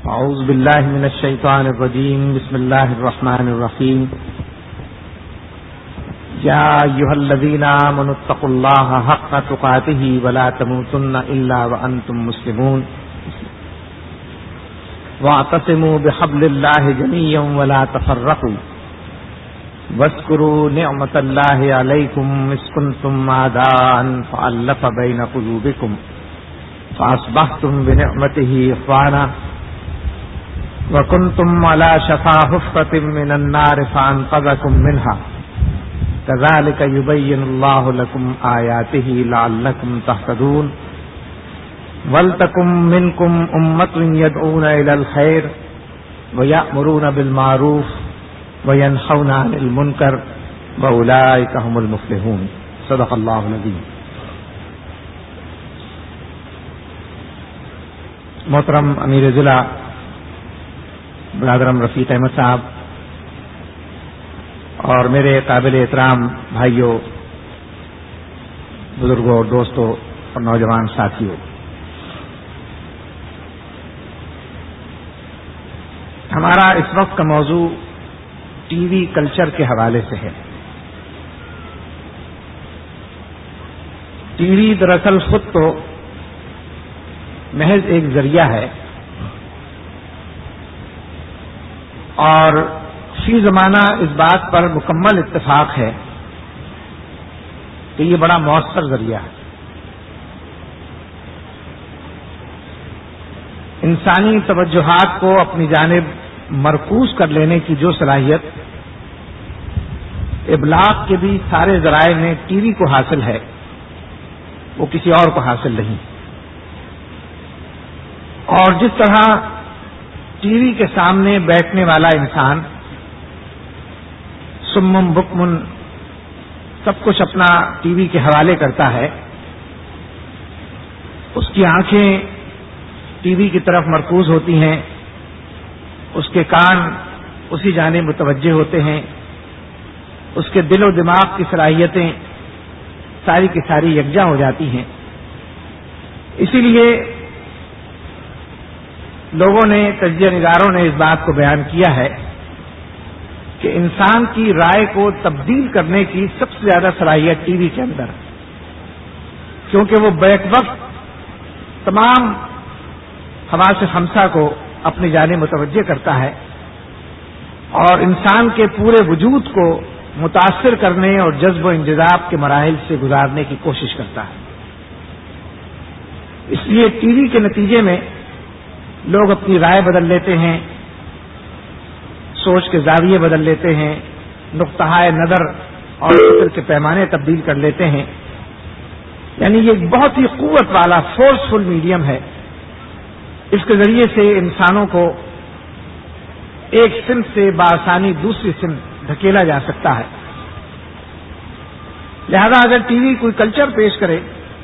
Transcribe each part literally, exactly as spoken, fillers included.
اعوذ باللہ من الشیطان الرجیم بسم اللہ الرحمن الرحیم یا ایھا الذین آمنوا اتقوا اللہ حق تقاتہ ولا تموتن الا وانتم مسلمون واعتصموا بحبل اللہ جميعا ولا تفرقوا واذکروا نعمت اللہ علیکم اذ کنتم اعداء فألف بین قلوبکم فاصبحتم بنعمته اخوانا وَكُنْتُمْ عَلَى شَفَا حُفْرَةٍ مِّنَ النَّارِ فَأَنقَذَكُم مِّنْهَا كَذَلِكَ يُبَيِّنُ اللَّهُ لَكُمْ آيَاتِهِ لَعَلَّكُمْ تَهْتَدُونَ وَلْتَكُن مِّنكُمْ أُمَّةٌ يَدْعُونَ إِلَى الْخَيْرِ وَيَأْمُرُونَ بِالْمَعْرُوفِ وَيَنْهَوْنَ عَنِ الْمُنكَرِ وَأُولَٰئِكَ هُمُ الْمُفْلِحُونَ صدق اللہ العظیم۔ محترم امیر ضلع برادرم رفیق احمد صاحب اور میرے قابل احترام بھائیوں، بزرگوں اور دوستوں اور نوجوان ساتھیوں، ہمارا اس وقت کا موضوع ٹی وی کلچر کے حوالے سے ہے۔ ٹی وی دراصل خود تو محض ایک ذریعہ ہے اور فی زمانہ اس بات پر مکمل اتفاق ہے کہ یہ بڑا مؤثر ذریعہ ہے۔ انسانی توجہات کو اپنی جانب مرکوز کر لینے کی جو صلاحیت ابلاغ کے بھی سارے ذرائع میں ٹی وی کو حاصل ہے، وہ کسی اور کو حاصل نہیں۔ اور جس طرح ٹی وی کے سامنے بیٹھنے والا انسان سمم بکمن سب کچھ اپنا ٹی وی کے حوالے کرتا ہے، اس کی آنکھیں ٹی وی کی طرف مرکوز ہوتی ہیں، اس کے کان اسی جانب متوجہ ہوتے ہیں، اس کے دل و دماغ کی صلاحیتیں ساری کی ساری یکجا ہو جاتی ہیں۔ اسی لیے لوگوں نے، تجزیہ نگاروں نے اس بات کو بیان کیا ہے کہ انسان کی رائے کو تبدیل کرنے کی سب سے زیادہ صلاحیت ٹی وی کے اندر ہے، کیونکہ وہ بیک وقت تمام حواس خمسہ کو اپنی جانب متوجہ کرتا ہے اور انسان کے پورے وجود کو متاثر کرنے اور جذب و انجذاب کے مراحل سے گزارنے کی کوشش کرتا ہے۔ اس لیے ٹی وی کے نتیجے میں لوگ اپنی رائے بدل لیتے ہیں، سوچ کے زاویے بدل لیتے ہیں، نقطہ نظر اور فکر کے پیمانے تبدیل کر لیتے ہیں۔ یعنی یہ ایک بہت ہی قوت والا فورسفل میڈیم ہے۔ اس کے ذریعے سے انسانوں کو ایک صنف سے بآسانی دوسری صنف دھکیلا جا سکتا ہے۔ لہذا اگر ٹی وی کوئی کلچر پیش کرے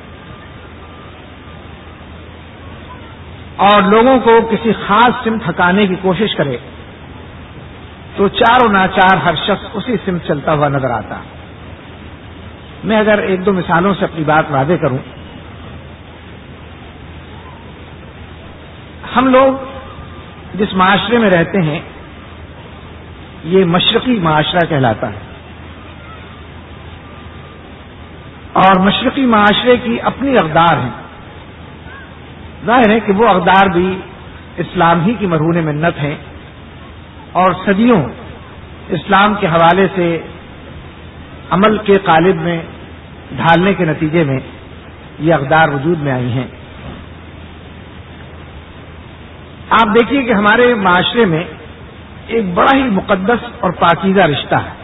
اور لوگوں کو کسی خاص سمت ہٹانے کی کوشش کرے تو چاروں ناچار ہر شخص اسی سمت چلتا ہوا نظر آتا۔ میں اگر ایک دو مثالوں سے اپنی بات واضح کروں، ہم لوگ جس معاشرے میں رہتے ہیں یہ مشرقی معاشرہ کہلاتا ہے، اور مشرقی معاشرے کی اپنی اقدار ہیں۔ ظاہر ہے کہ وہ اقدار بھی اسلام ہی کی مرہون منت ہیں اور صدیوں اسلام کے حوالے سے عمل کے قالب میں ڈھالنے کے نتیجے میں یہ اقدار وجود میں آئی ہیں۔ آپ دیکھیے کہ ہمارے معاشرے میں ایک بڑا ہی مقدس اور پاکیزہ رشتہ ہے،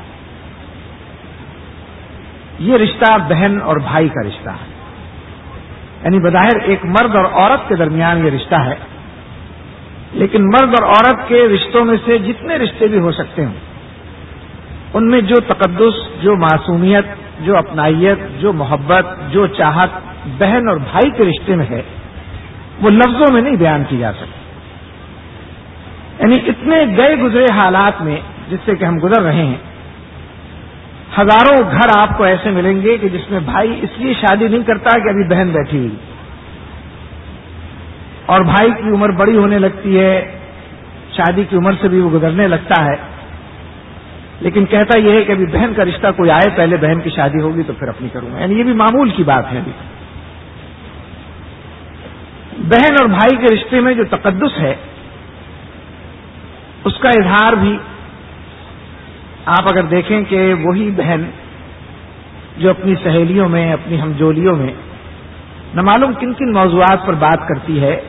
یہ رشتہ بہن اور بھائی کا رشتہ ہے۔ یعنی بظاہر ایک مرد اور عورت کے درمیان یہ رشتہ ہے، لیکن مرد اور عورت کے رشتوں میں سے جتنے رشتے بھی ہو سکتے ہیں ان میں جو تقدس، جو معصومیت، جو اپنائیت، جو محبت، جو چاہت بہن اور بھائی کے رشتے میں ہے وہ لفظوں میں نہیں بیان کی جا سکتی۔ یعنی اتنے گئے گزرے حالات میں جس سے کہ ہم گزر رہے ہیں، ہزاروں گھر آپ کو ایسے ملیں گے کہ جس میں بھائی اس لیے شادی نہیں کرتا کہ ابھی بہن بیٹھی ہوئی اور بھائی کی عمر بڑی ہونے لگتی ہے شادی کی عمر سے بھی وہ گزرنے لگتا ہے، لیکن کہتا یہ ہے کہ ابھی بہن کا رشتہ کوئی آئے، پہلے بہن کی شادی ہوگی تو پھر اپنی کروں گا. یعنی یہ بھی معمول کی بات ہے. ابھی بہن اور بھائی کے رشتے میں جو تقدس ہے اس کا اظہار بھی آپ اگر دیکھیں کہ وہی بہن جو اپنی سہیلیوں میں، اپنی ہمجولیوں میں نہ معلوم کن کن موضوعات پر بات کرتی ہے،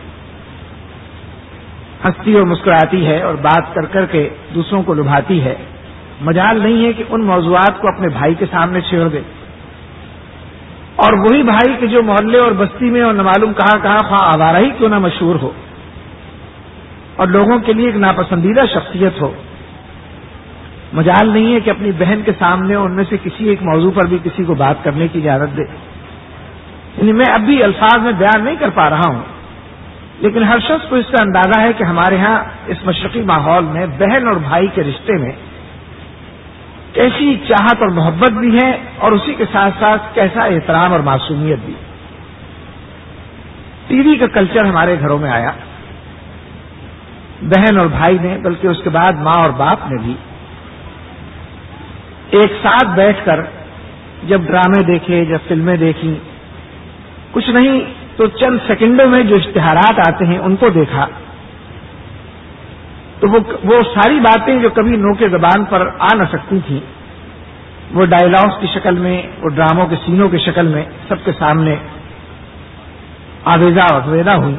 ہنستی اور مسکراتی ہے اور بات کر کر کے دوسروں کو لبھاتی ہے، مجال نہیں ہے کہ ان موضوعات کو اپنے بھائی کے سامنے چھیڑ دے. اور وہی بھائی کہ جو محلے اور بستی میں اور نہ معلوم کہاں کہاں خواہ آوارہ ہی کیوں نہ مشہور ہو اور لوگوں کے لیے ایک ناپسندیدہ شخصیت ہو، مجال نہیں ہے کہ اپنی بہن کے سامنے ان میں سے کسی ایک موضوع پر بھی کسی کو بات کرنے کی اجازت دے. یعنی میں اب بھی الفاظ میں بیان نہیں کر پا رہا ہوں، لیکن ہر شخص کو اس کا اندازہ ہے کہ ہمارے ہاں اس مشرقی ماحول میں بہن اور بھائی کے رشتے میں کیسی چاہت اور محبت بھی ہے اور اسی کے ساتھ ساتھ کیسا احترام اور معصومیت بھی. ٹی وی کا کلچر ہمارے گھروں میں آیا، بہن اور بھائی نے بلکہ اس کے بعد ماں اور باپ نے بھی ایک ساتھ بیٹھ کر جب ڈرامے دیکھے، جب فلمیں دیکھی، کچھ نہیں تو چند سیکنڈوں میں جو اشتہارات آتے ہیں ان کو دیکھا، تو وہ وہ ساری باتیں جو کبھی نو کے زبان پر آ نہ سکتی تھیں، وہ ڈائیلاگس کی شکل میں، وہ ڈراموں کے سینوں کی شکل میں سب کے سامنے آویزہ آویزہ ہوئی،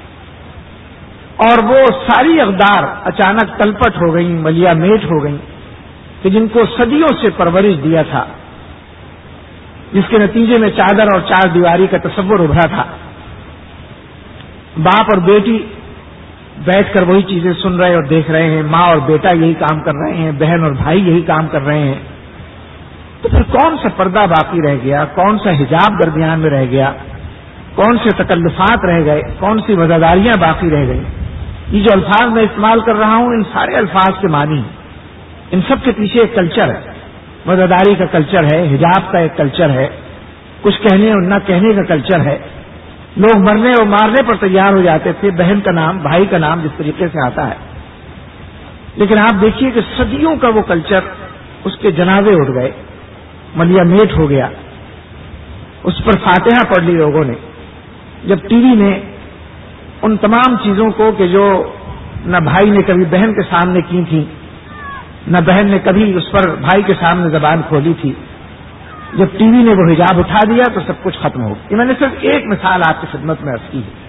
اور وہ ساری اقدار اچانک تلپٹ ہو گئیں، ملیا میٹ ہو گئیں کہ جن کو صدیوں سے پرورش دیا تھا، جس کے نتیجے میں چادر اور چار دیواری کا تصور ابھرا تھا. باپ اور بیٹی بیٹھ کر وہی چیزیں سن رہے اور دیکھ رہے ہیں، ماں اور بیٹا یہی کام کر رہے ہیں، بہن اور بھائی یہی کام کر رہے ہیں، تو پھر کون سا پردہ باقی رہ گیا، کون سا حجاب درمیان میں رہ گیا، کون سے تکلفات رہ گئے، کون سی وزاداریاں باقی رہ گئیں. یہ جو الفاظ میں استعمال کر رہا ہوں ان سارے الفاظ کے معنی ہیں، ان سب کے پیچھے ایک کلچر ہے، وزاداری کا کلچر ہے، حجاب کا ایک کلچر ہے، کچھ کہنے اور نہ کہنے کا کلچر ہے. لوگ مرنے اور مارنے پر تیار ہو جاتے تھے، بہن کا نام، بھائی کا نام جس طریقے سے آتا ہے. لیکن آپ دیکھیے کہ صدیوں کا وہ کلچر، اس کے جنازے اٹھ گئے، ملیا میٹ ہو گیا، اس پر فاتحہ پڑھ لی لوگوں نے جب ٹی وی نے ان تمام چیزوں کو کہ جو نہ بھائی نے کبھی بہن کے سامنے کی تھی، نہ بہن نے کبھی اس پر بھائی کے سامنے زبان کھولی تھی، جب ٹی وی نے وہ حجاب اٹھا دیا تو سب کچھ ختم ہو گیا. میں نے صرف ایک مثال آپ کی خدمت میں عرض کی ہے،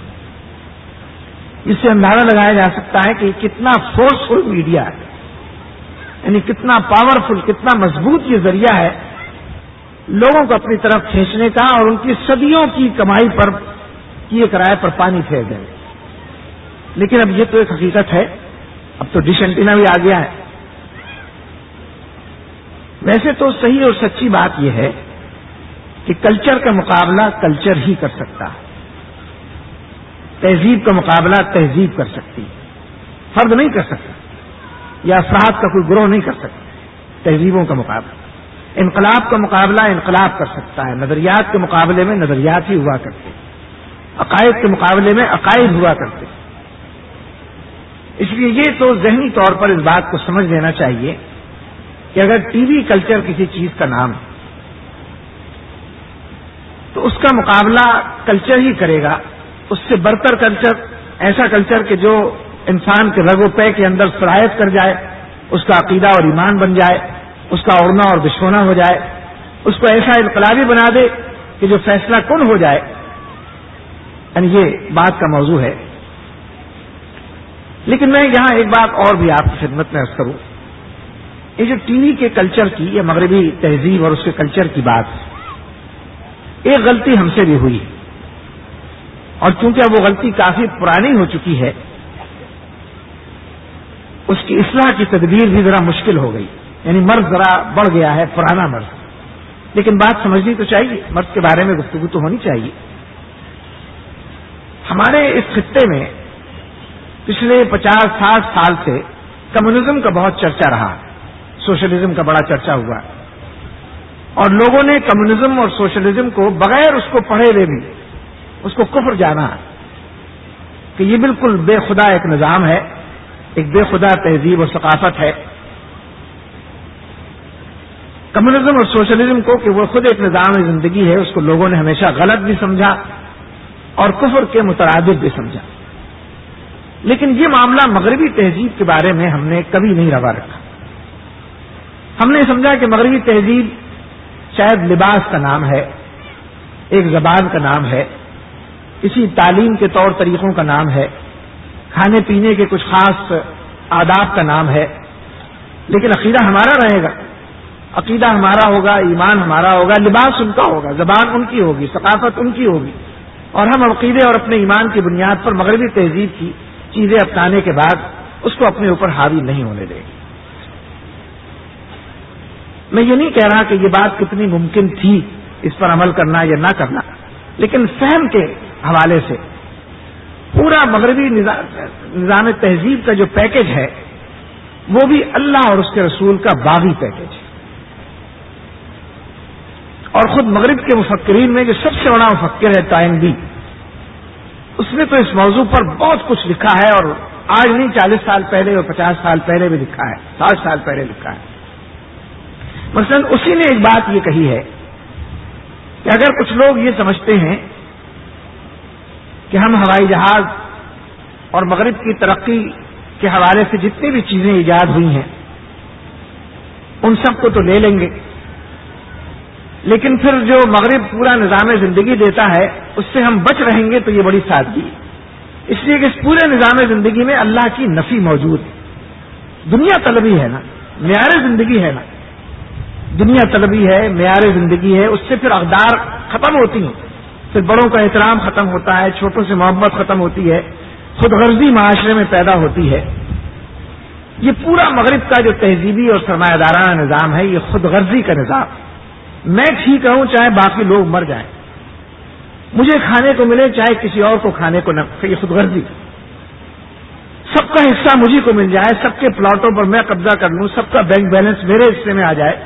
جس سے اندازہ لگایا جا سکتا ہے کہ کتنا فورسفل میڈیا ہے، یعنی کتنا پاورفل، کتنا مضبوط یہ ذریعہ ہے لوگوں کو اپنی طرف کھینچنے کا اور ان کی صدیوں کی کمائی پر کیے کرائے پر پانی پھیر دینے. لیکن اب یہ تو ایک حقیقت ہے، اب تو ڈش اینٹینا بھی آ گیا ہے. ویسے تو صحیح اور سچی بات یہ ہے کہ کلچر کا مقابلہ کلچر ہی کر سکتا ہے، تہذیب کا مقابلہ تہذیب کر سکتی ہے، فرد نہیں کر سکتا، یا افراد کا کوئی گروہ نہیں کر سکتا تہذیبوں کا مقابلہ. انقلاب کا مقابلہ انقلاب کر سکتا ہے، نظریات کے مقابلے میں نظریات ہی ہوا کرتے، عقائد کے مقابلے میں عقائد ہوا کرتے. اس لیے یہ تو ذہنی طور پر اس بات کو سمجھ لینا چاہیے کہ اگر ٹی وی کلچر کسی چیز کا نام ہے تو اس کا مقابلہ کلچر ہی کرے گا، اس سے برتر کلچر، ایسا کلچر کہ جو انسان کے رگ و پے کے اندر سرایت کر جائے، اس کا عقیدہ اور ایمان بن جائے، اس کا اڑنا اور بچھونا ہو جائے، اس کو ایسا انقلابی بنا دے کہ جو فیصلہ کن ہو جائے. یعنی یہ بات کا موضوع ہے. لیکن میں یہاں ایک بات اور بھی آپ کی خدمت میں عرض کروں. یہ جو ٹی وی کے کلچر کی، یہ مغربی تہذیب اور اس کے کلچر کی بات، ایک غلطی ہم سے بھی ہوئی، اور چونکہ اب وہ غلطی کافی پرانی ہو چکی ہے، اس کی اصلاح کی تدبیر بھی ذرا مشکل ہو گئی. یعنی مرض ذرا بڑھ گیا ہے، پرانا مرض. لیکن بات سمجھنی تو چاہیے، مرض کے بارے میں گفتگو تو ہونی چاہیے. ہمارے اس خطے میں پچھلے پچاس ساٹھ سال سے کمیونزم کا بہت چرچا رہا، سوشلزم کا بڑا چرچا ہوا، اور لوگوں نے کمیونزم اور سوشلزم کو بغیر اس کو پڑھے ہوئے بھی اس کو کفر جانا کہ یہ بالکل بے خدا ایک نظام ہے، ایک بے خدا تہذیب و ثقافت ہے کمیونزم اور سوشلزم کو کہ وہ خود ایک نظام زندگی ہے، اس کو لوگوں نے ہمیشہ غلط بھی سمجھا اور کفر کے مترادف بھی سمجھا. لیکن یہ معاملہ مغربی تہذیب کے بارے میں ہم نے کبھی نہیں روا رکھا. ہم نے سمجھا کہ مغربی تہذیب شاید لباس کا نام ہے، ایک زبان کا نام ہے، کسی تعلیم کے طور طریقوں کا نام ہے، کھانے پینے کے کچھ خاص آداب کا نام ہے. لیکن عقیدہ ہمارا رہے گا، عقیدہ ہمارا ہوگا، ایمان ہمارا ہوگا، لباس ان کا ہوگا، زبان ان کی ہوگی، ثقافت ان کی ہوگی، اور ہم عقیدے اور اپنے ایمان کی بنیاد پر مغربی تہذیب کی چیزیں اپنانے کے بعد اس کو اپنے اوپر حاوی نہیں ہونے دیں گے. میں یہ نہیں کہہ رہا کہ یہ بات کتنی ممکن تھی اس پر عمل کرنا یا نہ کرنا، لیکن فہم کے حوالے سے پورا مغربی نظام تہذیب کا جو پیکج ہے وہ بھی اللہ اور اس کے رسول کا باغی پیکج ہے. اور خود مغرب کے مفکرین میں جو سب سے بڑا مفکر ہے تائنبی، اس نے تو اس موضوع پر بہت کچھ لکھا ہے، اور آج نہیں چالیس سال پہلے اور پچاس سال پہلے بھی لکھا ہے، ساٹھ سال پہلے لکھا ہے. مثلا اسی نے ایک بات یہ کہی ہے کہ اگر کچھ لوگ یہ سمجھتے ہیں کہ ہم ہوائی جہاز اور مغرب کی ترقی کے حوالے سے جتنی بھی چیزیں ایجاد ہوئی ہیں ان سب کو تو لے لیں گے، لیکن پھر جو مغرب پورا نظام زندگی دیتا ہے اس سے ہم بچ رہیں گے، تو یہ بڑی سادگی ہے. اس لیے کہ اس پورے نظام زندگی میں اللہ کی نفی موجود ہے. دنیا طلبی ہے نا، معیار زندگی ہے نا، دنیا طلبی ہے، معیار زندگی ہے، اس سے پھر اقدار ختم ہوتی ہیں، پھر بڑوں کا احترام ختم ہوتا ہے، چھوٹوں سے محبت ختم ہوتی ہے، خود غرضی معاشرے میں پیدا ہوتی ہے. یہ پورا مغرب کا جو تہذیبی اور سرمایہ دارانہ نظام ہے یہ خود غرضی کا نظام. میں ٹھیک رہوں چاہے باقی لوگ مر جائیں، مجھے کھانے کو ملے چاہے کسی اور کو کھانے کو نہ، یہ خود غرضی. سب کا حصہ مجھے کو مل جائے، سب کے پلاٹوں پر میں قبضہ کر لوں، سب کا بینک بیلنس میرے حصے میں آ جائے.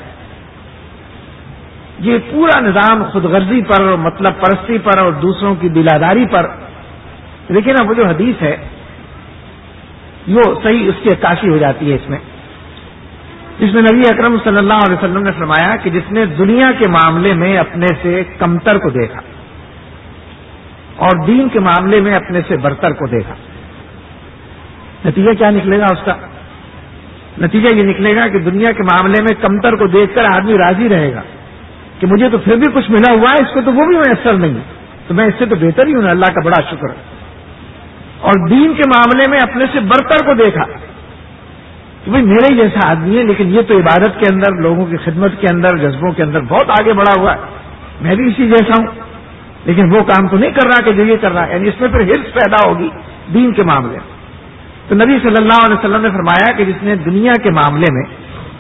یہ پورا نظام خود غرضی پر اور مطلب پرستی پر اور دوسروں کی بلاداری پر. لیکن اب وہ جو حدیث ہے وہ صحیح اس کی عکاسی ہو جاتی ہے اس میں، جس میں نبی اکرم صلی اللہ علیہ وسلم نے فرمایا کہ جس نے دنیا کے معاملے میں اپنے سے کمتر کو دیکھا اور دین کے معاملے میں اپنے سے برتر کو دیکھا، نتیجہ کیا نکلے گا؟ اس کا نتیجہ یہ نکلے گا کہ دنیا کے معاملے میں کمتر کو دیکھ کر آدمی راضی رہے گا کہ مجھے تو پھر بھی کچھ ملا ہوا ہے، اس کو تو وہ بھی میسر نہیں ہے، تو میں اس سے تو بہتر ہی ہوں نا، اللہ کا بڑا شکر ہے. اور دین کے معاملے میں اپنے سے برتر کو دیکھا کہ بھائی میرے ہی جیسا آدمی ہے، لیکن یہ تو عبادت کے اندر، لوگوں کی خدمت کے اندر، جذبوں کے اندر بہت آگے بڑھا ہوا ہے، میں بھی اسی جیسا ہوں، لیکن وہ کام تو نہیں کر رہا کہ جو یہ کر رہا ہے. یعنی اس میں پھر حرص پیدا ہوگی دین کے معاملے میں. تو نبی صلی اللہ علیہ وسلم نے فرمایا کہ جس نے دنیا کے معاملے میں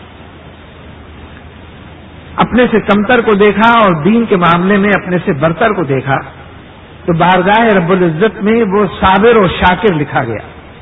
اپنے سے کمتر کو دیکھا اور دین کے معاملے میں اپنے سے برتر کو دیکھا تو بارگاہ رب العزت میں وہ صابر و شاکر لکھا گیا.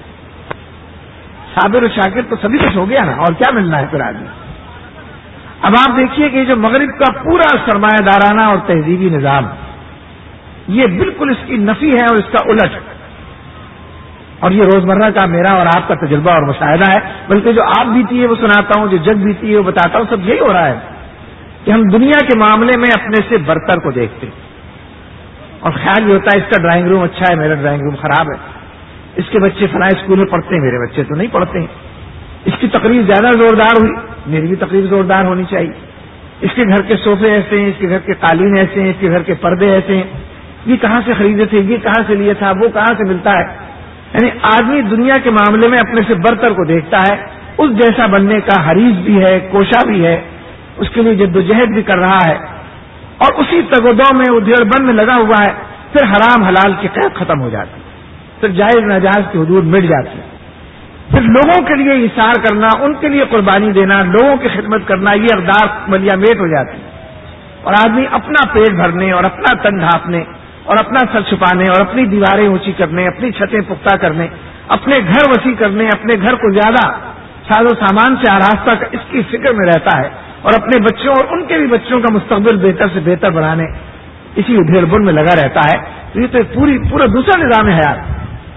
صابر و شاکر تو سبھی کچھ ہو گیا نا، اور کیا ملنا ہے پھر آدمی. اب آپ دیکھیے کہ جو مغرب کا پورا سرمایہ دارانہ اور تہذیبی نظام یہ بالکل اس کی نفی ہے اور اس کا الٹ، اور یہ روزمرہ کا میرا اور آپ کا تجربہ اور مشاہدہ ہے. بلکہ جو آپ بیتی ہے وہ سناتا ہوں، جو جگ بیتی ہے وہ بتاتا ہوں، سب یہی ہو رہا ہے کہ ہم دنیا کے معاملے میں اپنے سے برتر کو دیکھتے ہیں اور خیال یہ ہوتا ہے اس کا ڈرائنگ روم اچھا ہے، میرا ڈرائنگ روم خراب ہے، اس کے بچے فلاں اسکول میں پڑھتے ہیں، میرے بچے تو نہیں پڑھتے ہیں، اس کی تقریر زیادہ زوردار ہوئی، میری بھی تقریر زوردار ہونی چاہیے، اس کے گھر کے صوفے ایسے ہیں، اس کے گھر کے قالین ایسے ہیں، اس کے گھر کے پردے ایسے ہیں، یہ کہاں سے خریدے تھے، یہ کہاں سے لیا تھا، وہ کہاں سے ملتا ہے. یعنی آدمی دنیا کے معاملے میں اپنے سے برتر کو دیکھتا ہے، اس جیسا بننے کا حریص بھی ہے، کوشاں بھی ہے، اس کے لیے جدوجہد بھی کر رہا ہے، اور اسی تگودو میں ادھیڑ بند میں لگا ہوا ہے. پھر حرام حلال کی قید ختم ہو جاتی، پھر جائز ناجائز کی حدود مٹ جاتی، پھر لوگوں کے لیے ایثار کرنا، ان کے لیے قربانی دینا، لوگوں کی خدمت کرنا، یہ اقدار ملیا میٹ ہو جاتی، اور آدمی اپنا پیٹ بھرنے اور اپنا تن ڈھانپنے اور اپنا سر چھپانے اور اپنی دیواریں اونچی کرنے، اپنی چھتیں پختہ کرنے، اپنے گھر وسیع کرنے، اپنے گھر کو زیادہ ساز و سامان سے آراستہ کا اس کی فکر میں رہتا ہے، اور اپنے بچوں اور ان کے بھی بچوں کا مستقبل بہتر سے بہتر بنانے اسی ادھیڑ بن میں لگا رہتا ہے. تو یہ تو پوری پورا دوسرا نظام ہے حیات.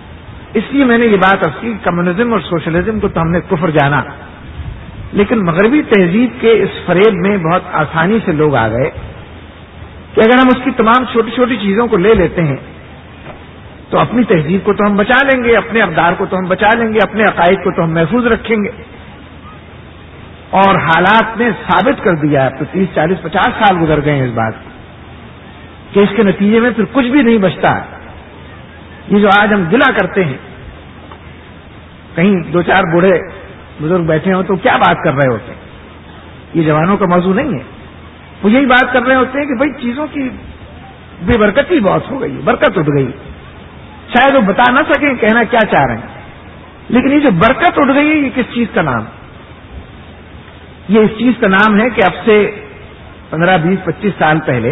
اس لیے میں نے یہ بات اب کی، کمیونزم اور سوشلزم کو تو ہم نے کفر جانا، لیکن مغربی تہذیب کے اس فریب میں بہت آسانی سے لوگ آ گئے کہ اگر ہم اس کی تمام چھوٹی چھوٹی چیزوں کو لے لیتے ہیں تو اپنی تہذیب کو تو ہم بچا لیں گے، اپنے اقدار کو تو ہم بچا لیں گے، اپنے عقائد کو تو ہم محفوظ رکھیں گے. اور حالات نے ثابت کر دیا، اب تو تیس چالیس پچاس سال گزر گئے ہیں اس بات کہ اس کے نتیجے میں پھر کچھ بھی نہیں بچتا. یہ جو آج ہم گلا کرتے ہیں، کہیں دو چار بوڑھے بزرگ بیٹھے ہوں تو کیا بات کر رہے ہوتے ہیں؟ یہ جوانوں کا موضوع نہیں ہے. وہ یہی بات کر رہے ہوتے ہیں کہ بھئی چیزوں کی بے برکتی بہت ہو گئی، برکت اٹھ گئی. شاید وہ بتا نہ سکیں کہنا کیا چاہ رہے ہیں، لیکن یہ جو برکت اٹھ گئی ہے یہ کس چیز کا نام؟ یہ اس چیز کا نام ہے کہ اب سے پندرہ بیس پچیس سال پہلے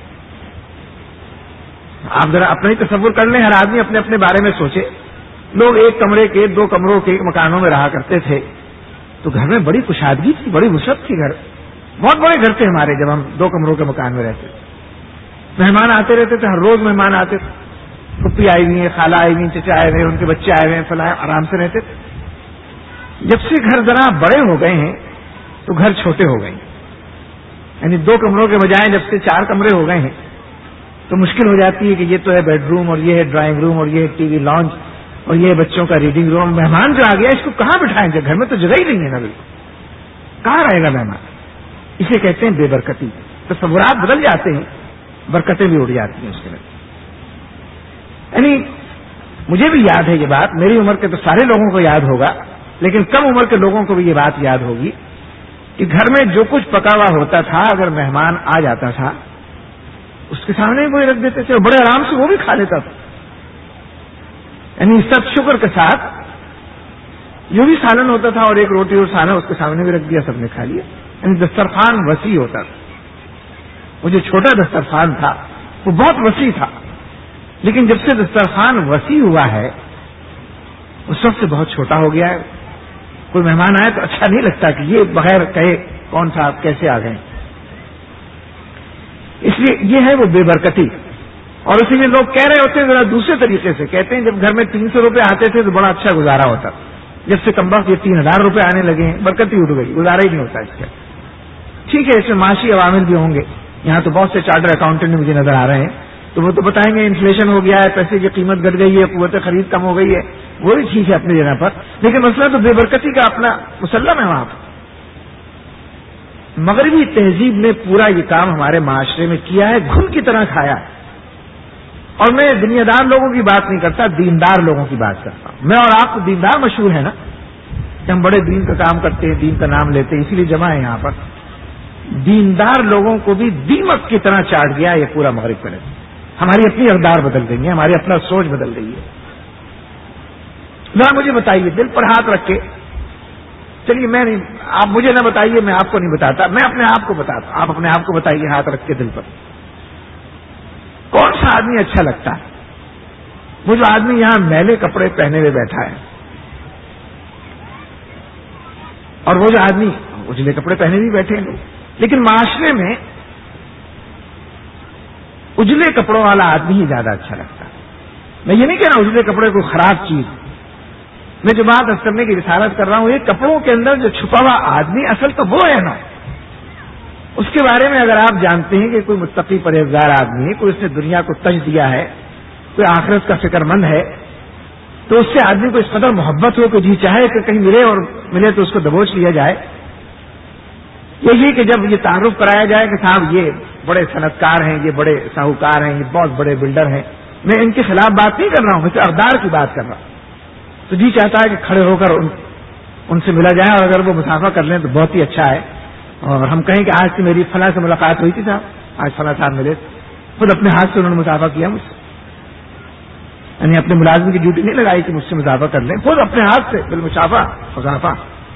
آپ ذرا اپنا ہی تصور کر لیں، ہر آدمی اپنے اپنے بارے میں سوچے. لوگ ایک کمرے کے دو کمروں کے مکانوں میں رہا کرتے تھے تو گھر میں بڑی کشادگی تھی، بڑی وسعت تھی. گھر بہت بڑے گھر تھے ہمارے جب ہم دو کمروں کے مکان میں رہتے تھے. مہمان آتے رہتے تھے، ہر روز مہمان آتے تھے. پھپھی آئی ہوئی ہیں، خالہ آئی ہوئی ہیں، چچا آئے ہوئے ہیں، ان کے بچے آئے ہوئے ہیں، فلاں، آرام سے رہتے تھے. جب سے گھر ذرا بڑے ہو گئے ہیں تو گھر چھوٹے ہو گئے ہیں. یعنی دو کمروں کے بجائے جب سے چار کمرے ہو گئے ہیں تو مشکل ہو جاتی ہے کہ یہ تو ہے بیڈ روم اور یہ ہے ڈرائنگ روم اور یہ ہے ٹی وی لانچ اور یہ بچوں کا ریڈنگ روم. مہمان جو آ گیا اس کو کہاں بٹھائیں گے؟ گھر میں تو جگہ ہی نہیں ہے نا، بالکل کہاں رہے گا مہمان؟ اسے کہتے ہیں بے برکتی. تصورات بدل جاتے ہیں، برکتیں بھی اڑ جاتی ہیں اس کے لیے. یعنی مجھے بھی یاد ہے یہ بات، میری عمر کے تو سارے لوگوں کو یاد ہوگا، لیکن کم عمر کے لوگوں کو بھی یہ بات یاد ہوگی کہ گھر میں جو کچھ پکا ہوا ہوتا تھا اگر مہمان آ جاتا تھا اس کے سامنے وہی رکھ دیتے تھے اور بڑے آرام سے وہ بھی کھا لیتا تھا. یعنی سب شکر کے ساتھ جو بھی سالن ہوتا تھا اور ایک روٹی اور سالن اس کے سامنے بھی رکھ دیا، سب نے کھا لیا. یعنی دسترخوان وسیع ہوتا تھا. وہ جو چھوٹا دسترخوان تھا وہ بہت وسیع تھا، لیکن جب سے دسترخوان وسیع ہوا ہے اس وقت سے بہت چھوٹا ہو گیا ہے. کوئی مہمان آئے تو اچھا نہیں لگتا کہ یہ بغیر کہے کون تھا آپ کیسے آ گئے. اس لیے یہ ہے وہ بے برکتی. اور اسی لیے لوگ کہہ رہے ہوتے ہیں ذرا دوسرے طریقے سے کہتے ہیں جب گھر میں تین سو روپے آتے تھے تو بڑا اچھا گزارا ہوتا. جب سے کم وقت یہ تین ہزار روپے آنے لگے ہیں برکتی اٹھ گئی، گزارا ہی نہیں ہوتا اس کا. ٹھیک ہے، اس میں معاشی عوامل بھی ہوں گے. یہاں تو بہت سے چارٹر اکاؤنٹنٹ مجھے نظر آ رہے ہیں تو وہ تو بتائیں گے انفلیشن ہو گیا ہے، پیسے کی قیمت گھٹ گئی ہے، قوت خرید کم ہو گئی ہے. وہ بھی ٹھیک ہے اپنی جگہ پر، لیکن مسئلہ تو بے برکتی کا اپنا مسلم ہے وہاں پر. مغربی تہذیب نے پورا یہ کام ہمارے معاشرے میں کیا ہے، گھن کی طرح کھایا. اور میں دنیا دار لوگوں کی بات نہیں کرتا، دیندار لوگوں کی بات کرتا ہوں. میں اور آپ کو دیندار مشہور ہے نا کہ ہم بڑے دین کا کام کرتے ہیں، دین کا نام لیتے ہیں، اسی لیے جمع ہے یہاں پر. دیندار لوگوں کو بھی دیمک کی طرح چاٹ گیا یہ پورا مغرب کا. ہماری اپنی اقدار بدل گئی ہے، ہماری اپنا سوچ بدل گئی ہے. ذرا مجھے بتائیے دل پر ہاتھ رکھ کے، چلیے میں نہیں، آپ مجھے نہ بتائیے، میں آپ کو نہیں بتاتا، میں اپنے آپ کو بتاتا. آپ اپنے آپ کو بتائیے ہاتھ رکھ کے دل پر، کون سا آدمی اچھا لگتا ہے؟ وہ جو آدمی یہاں میلے کپڑے پہنے ہوئے بیٹھا ہے اور وہ جو آدمی اجلے کپڑے پہنے بھی بیٹھے ہیں. لیکن معاشرے میں اجلے کپڑوں والا آدمی ہی زیادہ اچھا لگتا ہے. میں یہ نہیں کہہ رہا اجلے کپڑے کوئی خراب چیز، میں جو بات حل کرنے کی رسالت کر رہا ہوں یہ کپڑوں کے اندر جو چھپا ہوا آدمی اصل تو وہ ہے نا. اس کے بارے میں اگر آپ جانتے ہیں کہ کوئی متقی پرہیزگار آدمی ہے، کوئی اس نے دنیا کو تج دیا ہے، کوئی آخرت کا فکر مند ہے، تو اس سے آدمی کو اس قدر محبت ہو کہ جی چاہے کہ کہیں ملے اور ملے تو اس کو دبوچ لیا جائے. یہ کہ جب یہ تعارف کرایا جائے کہ صاحب یہ بڑے صنعت کار ہیں، یہ بڑے ساہوکار ہیں، یہ بہت بڑے بلڈر ہیں. میں ان کے خلاف بات نہیں کر رہا ہوں، میں اقدار کی بات کر رہا ہوں. تو جی چاہتا ہے کہ کھڑے ہو کر ان, ان سے ملا جائے، اور اگر وہ مسافہ کر لیں تو بہت ہی اچھا ہے. اور ہم کہیں کہ آج سے میری فلاں سے ملاقات ہوئی تھی صاحب، آج فلاں صاحب ملے، خود اپنے ہاتھ سے انہوں نے مسافہ کیا مجھ سے. یعنی اپنے ملازم کی ڈیوٹی نہیں لگائی کہ مجھ سے مسافہ کر لیں، خود اپنے ہاتھ سے بالمشافہ مسافہ.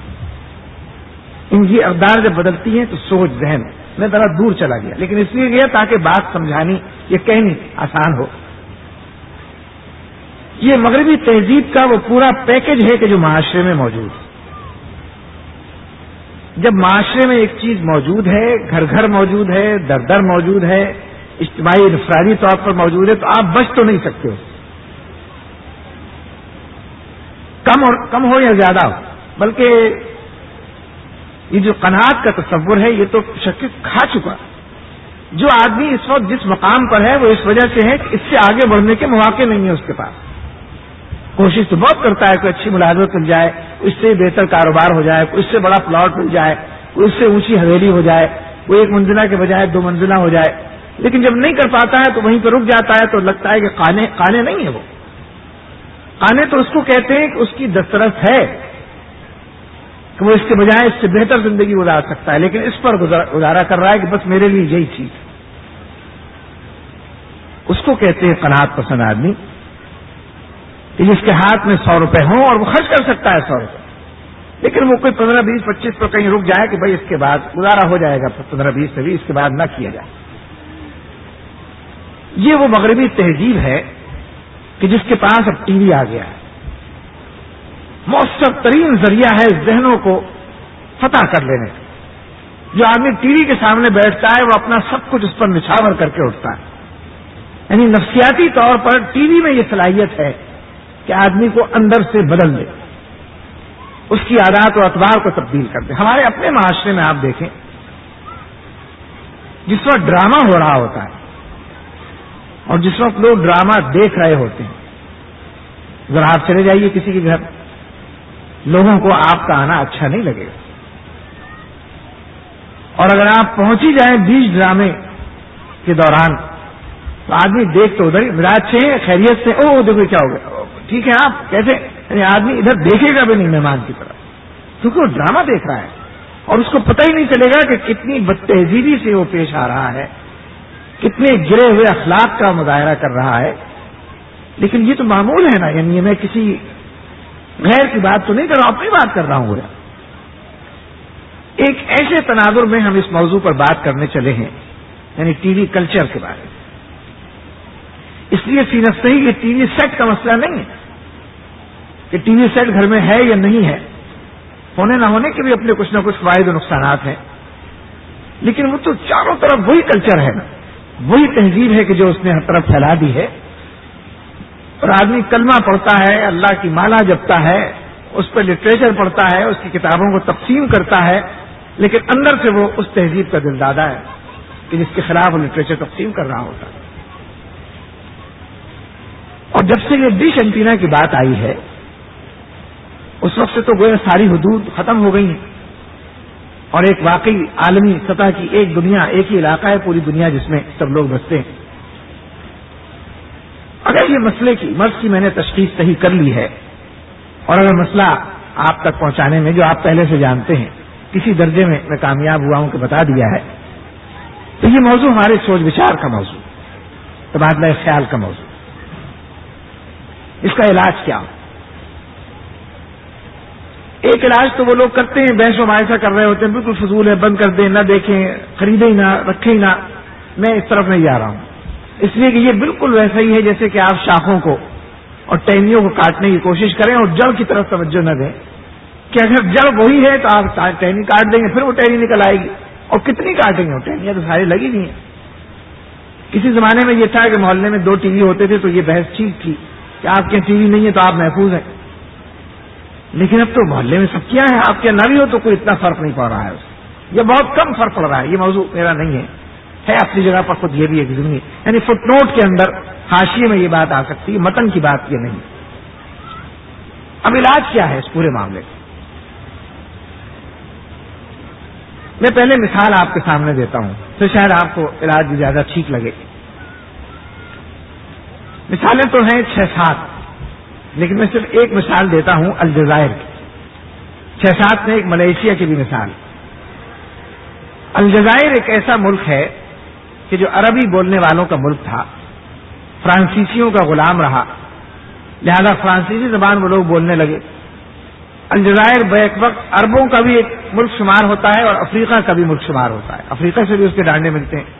ان کی اقدار جب بدلتی ہیں تو سوچ ذہن میں ذرا دور چلا گیا، لیکن اس لیے گیا تاکہ بات سمجھانی یہ کہنی آسان ہو. یہ مغربی تہذیب کا وہ پورا پیکج ہے کہ جو معاشرے میں موجود ہے. جب معاشرے میں ایک چیز موجود ہے، گھر گھر موجود ہے، در در موجود ہے، اجتماعی انفرادی طور پر موجود ہے، تو آپ بچ تو نہیں سکتے ہو. کم اور کم ہو یا زیادہ ہو، بلکہ یہ جو قناعت کا تصور ہے یہ تو شکست کھا چکا. جو آدمی اس وقت جس مقام پر ہے وہ اس وجہ سے ہے کہ اس سے آگے بڑھنے کے مواقع نہیں ہیں اس کے پاس. کوشش تو بہت کرتا ہے، کوئی اچھی ملازمت مل جائے، اس سے بہتر کاروبار ہو جائے، کوئی اس سے بڑا پلاٹ مل جائے، کوئی اس سے اونچی حویلی ہو جائے، کوئی ایک منزلہ کے بجائے دو منزلہ ہو جائے، لیکن جب نہیں کر پاتا ہے تو وہیں پہ رک جاتا ہے. تو لگتا ہے کہ قانے قانے نہیں ہے. وہ قانے تو اس کو کہتے ہیں کہ اس کی دسترس ہے کہ وہ اس کے بجائے اس سے بہتر زندگی گزار سکتا ہے، لیکن اس پر گزارا کر رہا ہے کہ بس میرے لیے یہی چیز. اس کو کہتے ہیں قناعت پسند آدمی، کہ جس کے ہاتھ میں سو روپے ہوں اور وہ خرچ کر سکتا ہے سو روپے، لیکن وہ کوئی پندرہ بیس پچیس پر کہیں رک جائے کہ بھائی اس کے بعد گزارا ہو جائے گا، پندرہ بیس سے بھی اس کے بعد نہ کیا جائے. یہ وہ مغربی تہذیب ہے کہ جس کے پاس اب ٹی وی آ گیا ہے. مؤثر ترین ذریعہ ہے ذہنوں کو فتح کر لینے کا. جو آدمی ٹی وی کے سامنے بیٹھتا ہے وہ اپنا سب کچھ اس پر نچھاور کر کے اٹھتا ہے. یعنی نفسیاتی طور پر ٹی وی میں یہ صلاحیت ہے کہ آدمی کو اندر سے بدل دے، اس کی عادات و اطوار کو تبدیل کر دے. ہمارے اپنے معاشرے میں آپ دیکھیں، جس وقت ڈرامہ ہو رہا ہوتا ہے اور جس وقت لوگ ڈرامہ دیکھ رہے ہوتے ہیں، ذرا آپ چلے جائیے کسی کے گھر، لوگوں کو آپ کا آنا اچھا نہیں لگے گا. اور اگر آپ پہنچی جائیں بیچ ڈرامے کے دوران تو آدمی دیکھ تو ادھر ہی مزاج سے خیریت سے، او دیکھو کیا ہو گیا، ٹھیک ہے آپ کیسے، یعنی آدمی ادھر دیکھے گا بھی نہیں مہمان کی طرح، کیونکہ وہ ڈرامہ دیکھ رہا ہے اور اس کو پتہ ہی نہیں چلے گا کہ کتنی بدتہذیبی سے وہ پیش آ رہا ہے، کتنے گرے ہوئے اخلاق کا مظاہرہ کر رہا ہے. لیکن یہ تو معمول ہے نا، یعنی میں کسی غیر کی بات تو نہیں کر رہا ہوں، اپنی بات کر رہا ہوں. گویا ایک ایسے تناظر میں ہم اس موضوع پر بات کرنے چلے ہیں، یعنی ٹی وی کلچر کے بارے میں. اس لیے فی نفسہ ہی یہ ٹی وی سیٹ کا مسئلہ نہیں ہے کہ ٹی وی سیٹ گھر میں ہے یا نہیں ہے، ہونے نہ ہونے کے بھی اپنے کچھ نہ کچھ فوائد و نقصانات ہیں. لیکن وہ تو چاروں طرف وہی کلچر ہے نا، وہی تہذیب ہے کہ جو اس نے ہر طرف پھیلا دی ہے. اور آدمی کلمہ پڑھتا ہے، اللہ کی مالا جپتا ہے، اس پر لٹریچر پڑھتا ہے، اس کی کتابوں کو تقسیم کرتا ہے، لیکن اندر سے وہ اس تہذیب کا دلدادہ ہے کہ جس کے خلاف وہ لٹریچر تقسیم کر رہا ہوتا ہے. اور جب سے یہ ڈش اینٹینا کی بات آئی ہے اس وقت سے تو گویا ساری حدود ختم ہو گئی ہیں اور ایک واقعی عالمی سطح کی ایک دنیا، ایک ہی علاقہ ہے پوری دنیا جس میں سب لوگ بستے ہیں. اگر یہ مسئلے کی مرض کی میں نے تشخیص صحیح کر لی ہے اور اگر مسئلہ آپ تک پہنچانے میں جو آپ پہلے سے جانتے ہیں کسی درجے میں میں کامیاب ہوا ہوں کہ بتا دیا ہے، تو یہ موضوع ہمارے سوچ بچار کا موضوع، تبادلہ خیال کا موضوع. اس کا علاج کیا؟ ایک علاج تو وہ لوگ کرتے ہیں، بحث و مباحثہ کر رہے ہوتے ہیں، بالکل فضول ہے، بند کر دیں، نہ دیکھیں، خریدیں ہی نہ، رکھیں ہی نہ. میں اس طرف نہیں جا رہا ہوں، اس لیے کہ یہ بالکل ویسا ہی ہے جیسے کہ آپ شاخوں کو اور ٹہنیوں کو کاٹنے کی کوشش کریں اور جڑ کی طرف توجہ نہ دیں کہ اگر جڑ وہی ہے تو آپ ٹہنی کاٹ دیں گے، پھر وہ ٹہنی نکل آئے گی. اور کتنی کاٹیں گے؟ وہ ٹہنیاں تو ساری لگی ہوئی ہیں. کسی زمانے میں یہ تھا کہ محلے میں دو ٹی وی ہوتے تھے تو یہ بحث ٹھیک تھی کہ آپ کے ٹی وی نہیں ہے تو آپ محفوظ ہیں. لیکن اب تو محلے میں سب کیا ہے، آپ کے نہ بھی ہو تو کوئی اتنا فرق نہیں پڑ رہا ہے اس سے، یہ بہت کم فرق پڑ رہا ہے. یہ موضوع میرا نہیں ہے، ہے اپنی جگہ پر خود یہ بھی ایک ضمنی، یعنی فٹ نوٹ کے اندر حاشیے میں یہ بات آ سکتی ہے، متن کی بات یہ نہیں. اب علاج کیا ہے اس پورے معاملے کا؟ میں پہلے مثال آپ کے سامنے دیتا ہوں، پھر شاید آپ کو علاج بھی زیادہ ٹھیک لگے. مثالیں تو ہیں چھ سات، لیکن میں صرف ایک مثال دیتا ہوں الجزائر کی. چھ سات میں ایک ملیشیا کی بھی مثال. الجزائر ایک ایسا ملک ہے کہ جو عربی بولنے والوں کا ملک تھا، فرانسیسیوں کا غلام رہا، لہذا فرانسیسی زبان وہ لوگ بولنے لگے. الجزائر بیک وقت عربوں کا بھی ایک ملک شمار ہوتا ہے اور افریقہ کا بھی ملک شمار ہوتا ہے، افریقہ سے بھی اس کے ڈانڈے ملتے ہیں.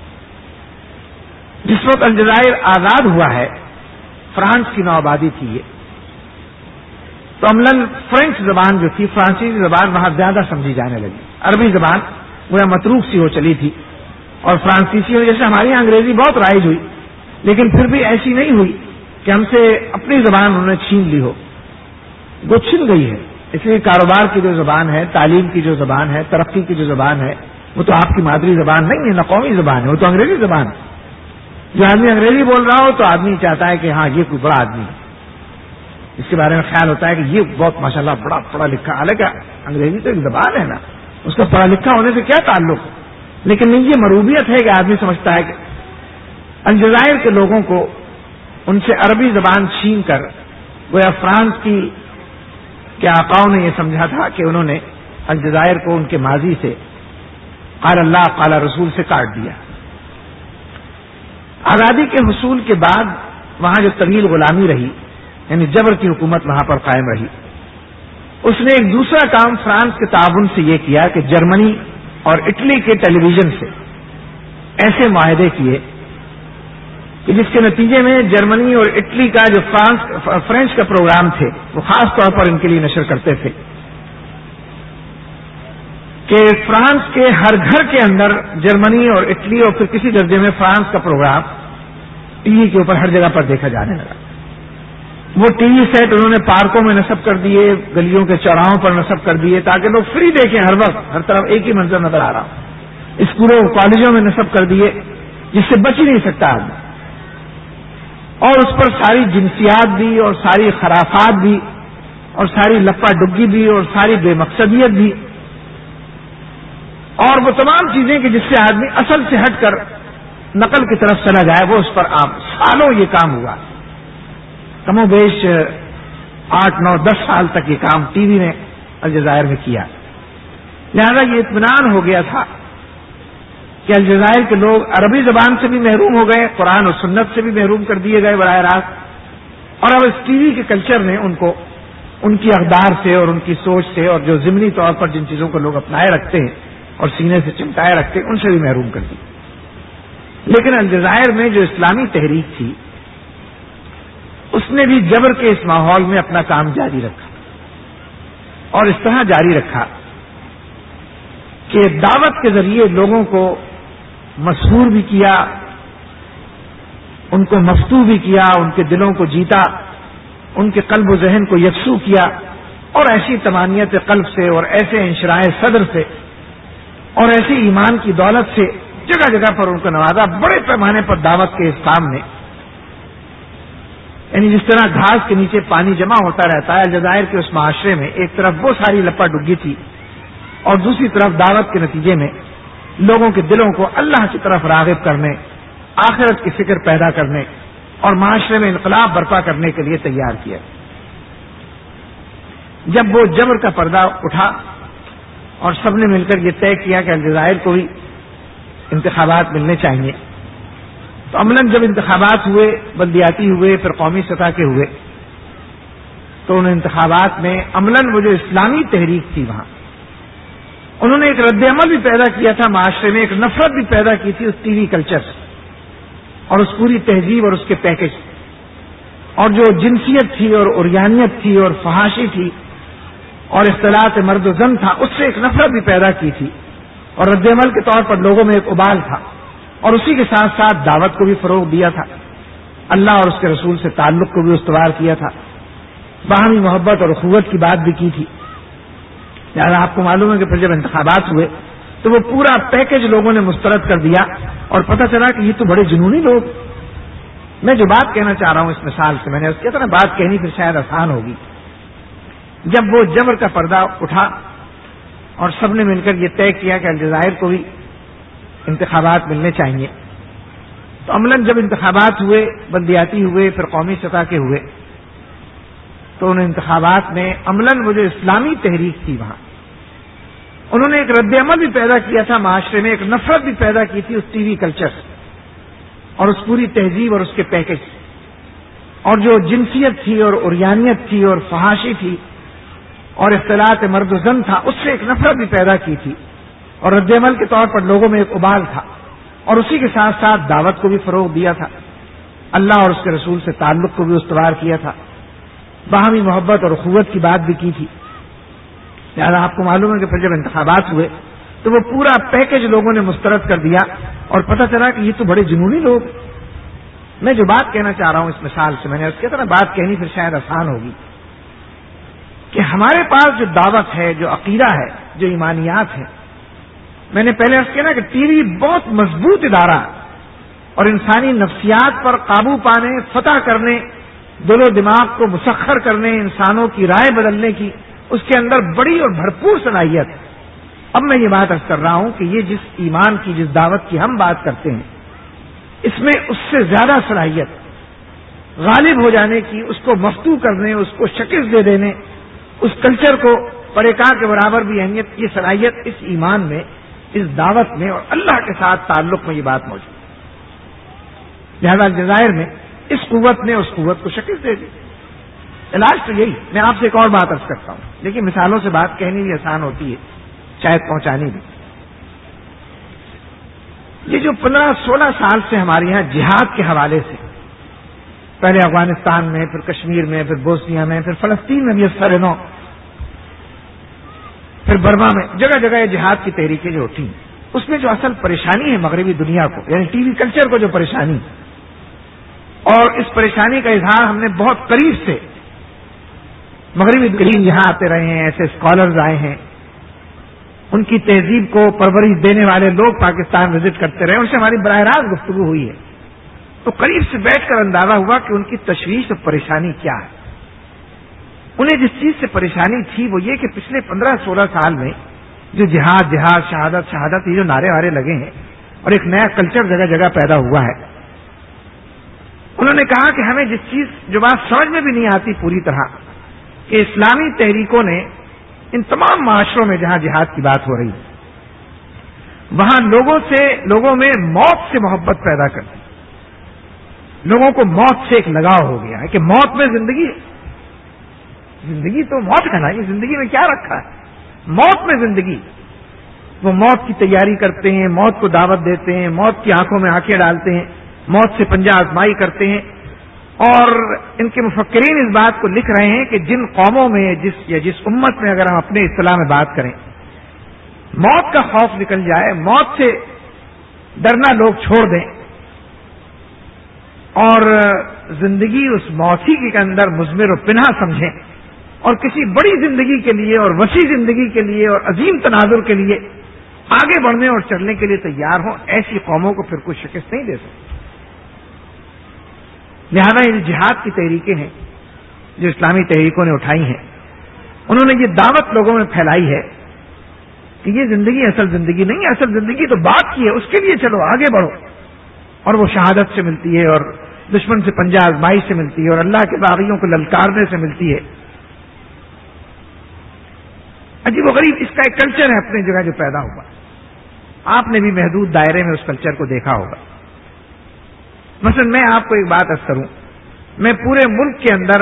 جس وقت الجزائر آزاد ہوا ہے، فرانس کی نوآبادی تھی یہ، تو عملاً فرینچ زبان جو تھی، فرانسیسی زبان وہاں زیادہ سمجھی جانے لگی. عربی زبان وہ متروک سی ہو چلی تھی اور فرانسیسیوں جیسے ہماری یہاں انگریزی بہت رائج ہوئی، لیکن پھر بھی ایسی نہیں ہوئی کہ ہم سے اپنی زبان انہوں نے چھین لی ہو. وہ چھن گئی ہے. اس لیے کاروبار کی جو زبان ہے، تعلیم کی جو زبان ہے، ترقی کی جو زبان ہے، وہ تو آپ کی مادری زبان نہیں ہے، نہ قومی زبان ہے، وہ تو انگریزی زبان ہے. جو آدمی انگریزی بول رہا ہو تو آدمی چاہتا ہے کہ ہاں یہ کوئی بڑا آدمی ہے، اس کے بارے میں خیال ہوتا ہے کہ یہ بہت ماشاءاللہ بڑا پڑھا لکھا. حالانکہ انگریزی تو ایک زبان ہے نا، اس کا پڑھا لکھا ہونے سے کیا تعلق. لیکن نہیں، یہ مروبیت ہے کہ آدمی سمجھتا ہے کہ الجزائر کے لوگوں کو ان سے عربی زبان چھین کر گویا فرانس کی کے آقاؤں نے یہ سمجھا تھا کہ انہوں نے الجزائر کو ان کے ماضی سے قال اللہ قال رسول سے کاٹ دیا. آزادی کے حصول کے بعد وہاں جو طویل غلامی رہی، یعنی جبر کی حکومت وہاں پر قائم رہی، اس نے ایک دوسرا کام فرانس کے تعاون سے یہ کیا کہ جرمنی اور اٹلی کے ٹیلی ویژن سے ایسے معاہدے کیے کہ جس کے نتیجے میں جرمنی اور اٹلی کا جو فرانس فرینچ کا پروگرام تھے وہ خاص طور پر ان کے لیے نشر کرتے تھے کہ فرانس کے ہر گھر کے اندر جرمنی اور اٹلی اور پھر کسی درجے میں فرانس کا پروگرام ٹی وی کے اوپر ہر جگہ پر دیکھا جانے لگا. وہ ٹی وی سیٹ انہوں نے پارکوں میں نصب کر دیے، گلیوں کے چوراہوں پر نصب کر دیے تاکہ لوگ فری دیکھیں، ہر وقت ہر طرف ایک ہی منظر نظر آ رہا. اسکولوں کالجوں میں نصب کر دیے جس سے بچ ہی نہیں سکتا آدمی، اور اس پر ساری جنسیات بھی اور ساری خرافات بھی اور ساری لپا ڈگی بھی اور ساری بے مقصدیت بھی اور وہ تمام چیزیں کہ جس سے آدمی اصل سے ہٹ کر نقل کی طرف چلا جائے، وہ اس پر عام. سالوں یہ کام ہوا، کم و بیش آٹھ نو دس سال تک یہ کام ٹی وی نے الجزائر میں کیا. لہذا یہ اطمینان ہو گیا تھا کہ الجزائر کے لوگ عربی زبان سے بھی محروم ہو گئے، قرآن اور سنت سے بھی محروم کر دیے گئے براہ راست، اور اب اس ٹی وی کے کلچر نے ان کو ان کی اقدار سے اور ان کی سوچ سے اور جو ضمنی طور پر جن چیزوں کو لوگ اپنائے رکھتے ہیں اور سینے سے چمٹائے رکھتے ہیں ان سے بھی محروم کر دی. لیکن الجزائر میں جو اسلامی تحریک تھی اس نے بھی جبر کے اس ماحول میں اپنا کام جاری رکھا، اور اس طرح جاری رکھا کہ دعوت کے ذریعے لوگوں کو مسحور بھی کیا، ان کو مفتو بھی کیا، ان کے دلوں کو جیتا، ان کے قلب و ذہن کو یکسو کیا، اور ایسی تمانیت قلب سے اور ایسے انشراح صدر سے اور ایسی ایمان کی دولت سے جگہ جگہ پر ان کو نوازا. بڑے پیمانے پر دعوت کے اس کام نے، یعنی جس طرح گھاس کے نیچے پانی جمع ہوتا رہتا ہے، الجزائر کے اس معاشرے میں ایک طرف وہ ساری لپا ڈگی تھی اور دوسری طرف دعوت کے نتیجے میں لوگوں کے دلوں کو اللہ کی طرف راغب کرنے، آخرت کی فکر پیدا کرنے اور معاشرے میں انقلاب برپا کرنے کے لیے تیار کیا. جب وہ جبر کا پردہ اٹھا اور سب نے مل کر یہ طے کیا کہ الجزائر کو بھی انتخابات ملنے چاہیے، تو عملاً جب انتخابات ہوئے، بلدیاتی ہوئے، پھر قومی سطح کے ہوئے، تو ان انتخابات میں عملاً وہ جو اسلامی تحریک تھی وہاں انہوں نے ایک رد عمل بھی پیدا کیا تھا معاشرے میں، ایک نفرت بھی پیدا کی تھی اس ٹی وی کلچر سے اور اس پوری تہذیب اور اس کے پیکج، اور جو جنسیت تھی اور عریانیت تھی اور فحاشی تھی اور اختلاط مرد و زن تھا، اس سے ایک نفرت بھی پیدا کی تھی، اور رد عمل کے طور پر لوگوں میں ایک ابال تھا، اور اسی کے ساتھ ساتھ دعوت کو بھی فروغ دیا تھا، اللہ اور اس کے رسول سے تعلق کو بھی استوار کیا تھا، باہمی محبت اور اخوت کی بات بھی کی تھی. لہٰذا آپ کو معلوم ہے کہ پھر جب انتخابات ہوئے تو وہ پورا پیکج لوگوں نے مسترد کر دیا، اور پتہ چلا کہ یہ تو بڑے جنونی لوگ. میں جو بات کہنا چاہ رہا ہوں اس مثال سے، میں نے اس کہتا نا بات کہنی پھر شاید آسان ہوگی. جب وہ جبر کا پردہ اٹھا اور سب نے مل کر یہ طے کیا کہ الجزائر کو بھی انتخابات ملنے چاہیے، تو عملاً جب انتخابات ہوئے، بلدیاتی ہوئے، پھر قومی سطح کے ہوئے، تو ان انتخابات میں عملاً وہ جو اسلامی تحریک تھی وہاں انہوں نے ایک رد عمل بھی پیدا کیا تھا معاشرے میں، ایک نفرت بھی پیدا کی تھی اس ٹی وی کلچر سے اور اس پوری تہذیب اور اس کے پیکج، اور جو جنسیت تھی اور عریانیت تھی اور فحاشی تھی اور اختلاط مرد و زن تھا، اس سے ایک نفرت بھی پیدا کی تھی، اور رد عمل کے طور پر لوگوں میں ایک ابال تھا، اور اسی کے ساتھ ساتھ دعوت کو بھی فروغ دیا تھا، اللہ اور اس کے رسول سے تعلق کو بھی استوار کیا تھا، باہمی محبت اور اخوت کی بات بھی کی تھی. لہٰذا آپ کو معلوم ہے کہ پھر جب انتخابات ہوئے تو وہ پورا پیکج لوگوں نے مسترد کر دیا، اور پتہ چلا کہ یہ تو بڑے جنونی لوگ. میں جو بات کہنا چاہ رہا ہوں اس مثال سے، میں نے اس کہتا نا بات کہنی پھر شاید آسان ہوگی. کہ ہمارے پاس جو دعوت ہے، جو عقیدہ ہے، جو ایمانیات ہے، میں نے پہلے عرض کیا نا کہ ٹی وی بہت مضبوط ادارہ اور انسانی نفسیات پر قابو پانے، فتح کرنے، دل و دماغ کو مسخر کرنے، انسانوں کی رائے بدلنے کی اس کے اندر بڑی اور بھرپور صلاحیت ہے۔ اب میں یہ بات عرض کر رہا ہوں کہ یہ جس ایمان کی، جس دعوت کی ہم بات کرتے ہیں، اس میں اس سے زیادہ صلاحیت غالب ہو جانے کی، اس کو مفتو کرنے، اس کو شکست دے دینے، اس کلچر کو پریکار کے برابر بھی اہمیت، یہ صلاحیت اس ایمان میں، اس دعوت میں اور اللہ کے ساتھ تعلق میں یہ بات موجود ہے۔ لہذا الجزائر میں اس قوت نے اس قوت کو شکست دے دی۔ علاج تو یہی۔ میں آپ سے ایک اور بات عرض کرتا ہوں، لیکن مثالوں سے بات کہنی بھی آسان ہوتی ہے، شاید پہنچانی بھی۔ یہ جو پندرہ سولہ سال سے ہمارے یہاں جہاد کے حوالے سے، پہلے افغانستان میں، پھر کشمیر میں، پھر بوسنیا میں، پھر فلسطین میں بھی اثر نو، پھر برما میں، جگہ جگہ یہ جہاد کی تحریکیں جو اٹھی، اس میں جو اصل پریشانی ہے مغربی دنیا کو، یعنی ٹی وی کلچر کو جو پریشانی، اور اس پریشانی کا اظہار ہم نے بہت قریب سے، مغربی دلین یہاں آتے رہے ہیں، ایسے اسکالرز آئے ہیں، ان کی تہذیب کو پرورش دینے والے لوگ پاکستان وزٹ کرتے رہے، ان سے ہماری براہ راست گفتگو ہوئی ہے، تو قریب سے بیٹھ کر اندازہ ہوا کہ ان کی تشویش اور پریشانی کیا ہے۔ انہیں جس چیز سے پریشانی تھی وہ یہ کہ پچھلے پندرہ سولہ سال میں جو جہاد جہاد شہادت شہادت یہ جو نعرے وارے لگے ہیں اور ایک نیا کلچر جگہ جگہ پیدا ہوا ہے، انہوں نے کہا کہ ہمیں جس چیز جو بات سمجھ میں بھی نہیں آتی پوری طرح کہ اسلامی تحریکوں نے ان تمام معاشروں میں جہاں جہاد کی بات ہو رہی ہے وہاں لوگوں سے لوگوں میں موت سے محبت پیدا کر دی، لوگوں کو موت سے ایک لگاؤ ہو گیا ہے کہ موت میں زندگی ہے، زندگی تو موت ہے نا، یہ زندگی میں کیا رکھا ہے، موت میں زندگی۔ وہ موت کی تیاری کرتے ہیں، موت کو دعوت دیتے ہیں، موت کی آنکھوں میں آنکھیں ڈالتے ہیں، موت سے پنجہ آزمائی کرتے ہیں، اور ان کے مفکرین اس بات کو لکھ رہے ہیں کہ جن قوموں میں جس یا جس امت میں اگر ہم اپنے اصطلاح میں بات کریں موت کا خوف نکل جائے، موت سے ڈرنا لوگ چھوڑ دیں اور زندگی اس موت ہی کے اندر مضمر و پنہا سمجھیں اور کسی بڑی زندگی کے لیے اور وسیع زندگی کے لیے اور عظیم تناظر کے لیے آگے بڑھنے اور چلنے کے لیے تیار ہوں، ایسی قوموں کو پھر کوئی شکست نہیں دے سکتی۔ لہذا یہ جہاد کی تحریکیں ہیں جو اسلامی تحریکوں نے اٹھائی ہیں، انہوں نے یہ دعوت لوگوں میں پھیلائی ہے کہ یہ زندگی اصل زندگی نہیں ہے، اصل زندگی تو بات کی ہے، اس کے لیے چلو آگے بڑھو، اور وہ شہادت سے ملتی ہے اور دشمن سے پنجہ آزمائی سے ملتی ہے اور اللہ کے باغیوں کو للکارنے سے ملتی ہے۔ عجیب و غریب اس کا ایک کلچر ہے اپنی جگہ جو پیدا ہوا، آپ نے بھی محدود دائرے میں اس کلچر کو دیکھا ہوگا۔ مثلا میں آپ کو ایک بات عرض کروں، میں پورے ملک کے اندر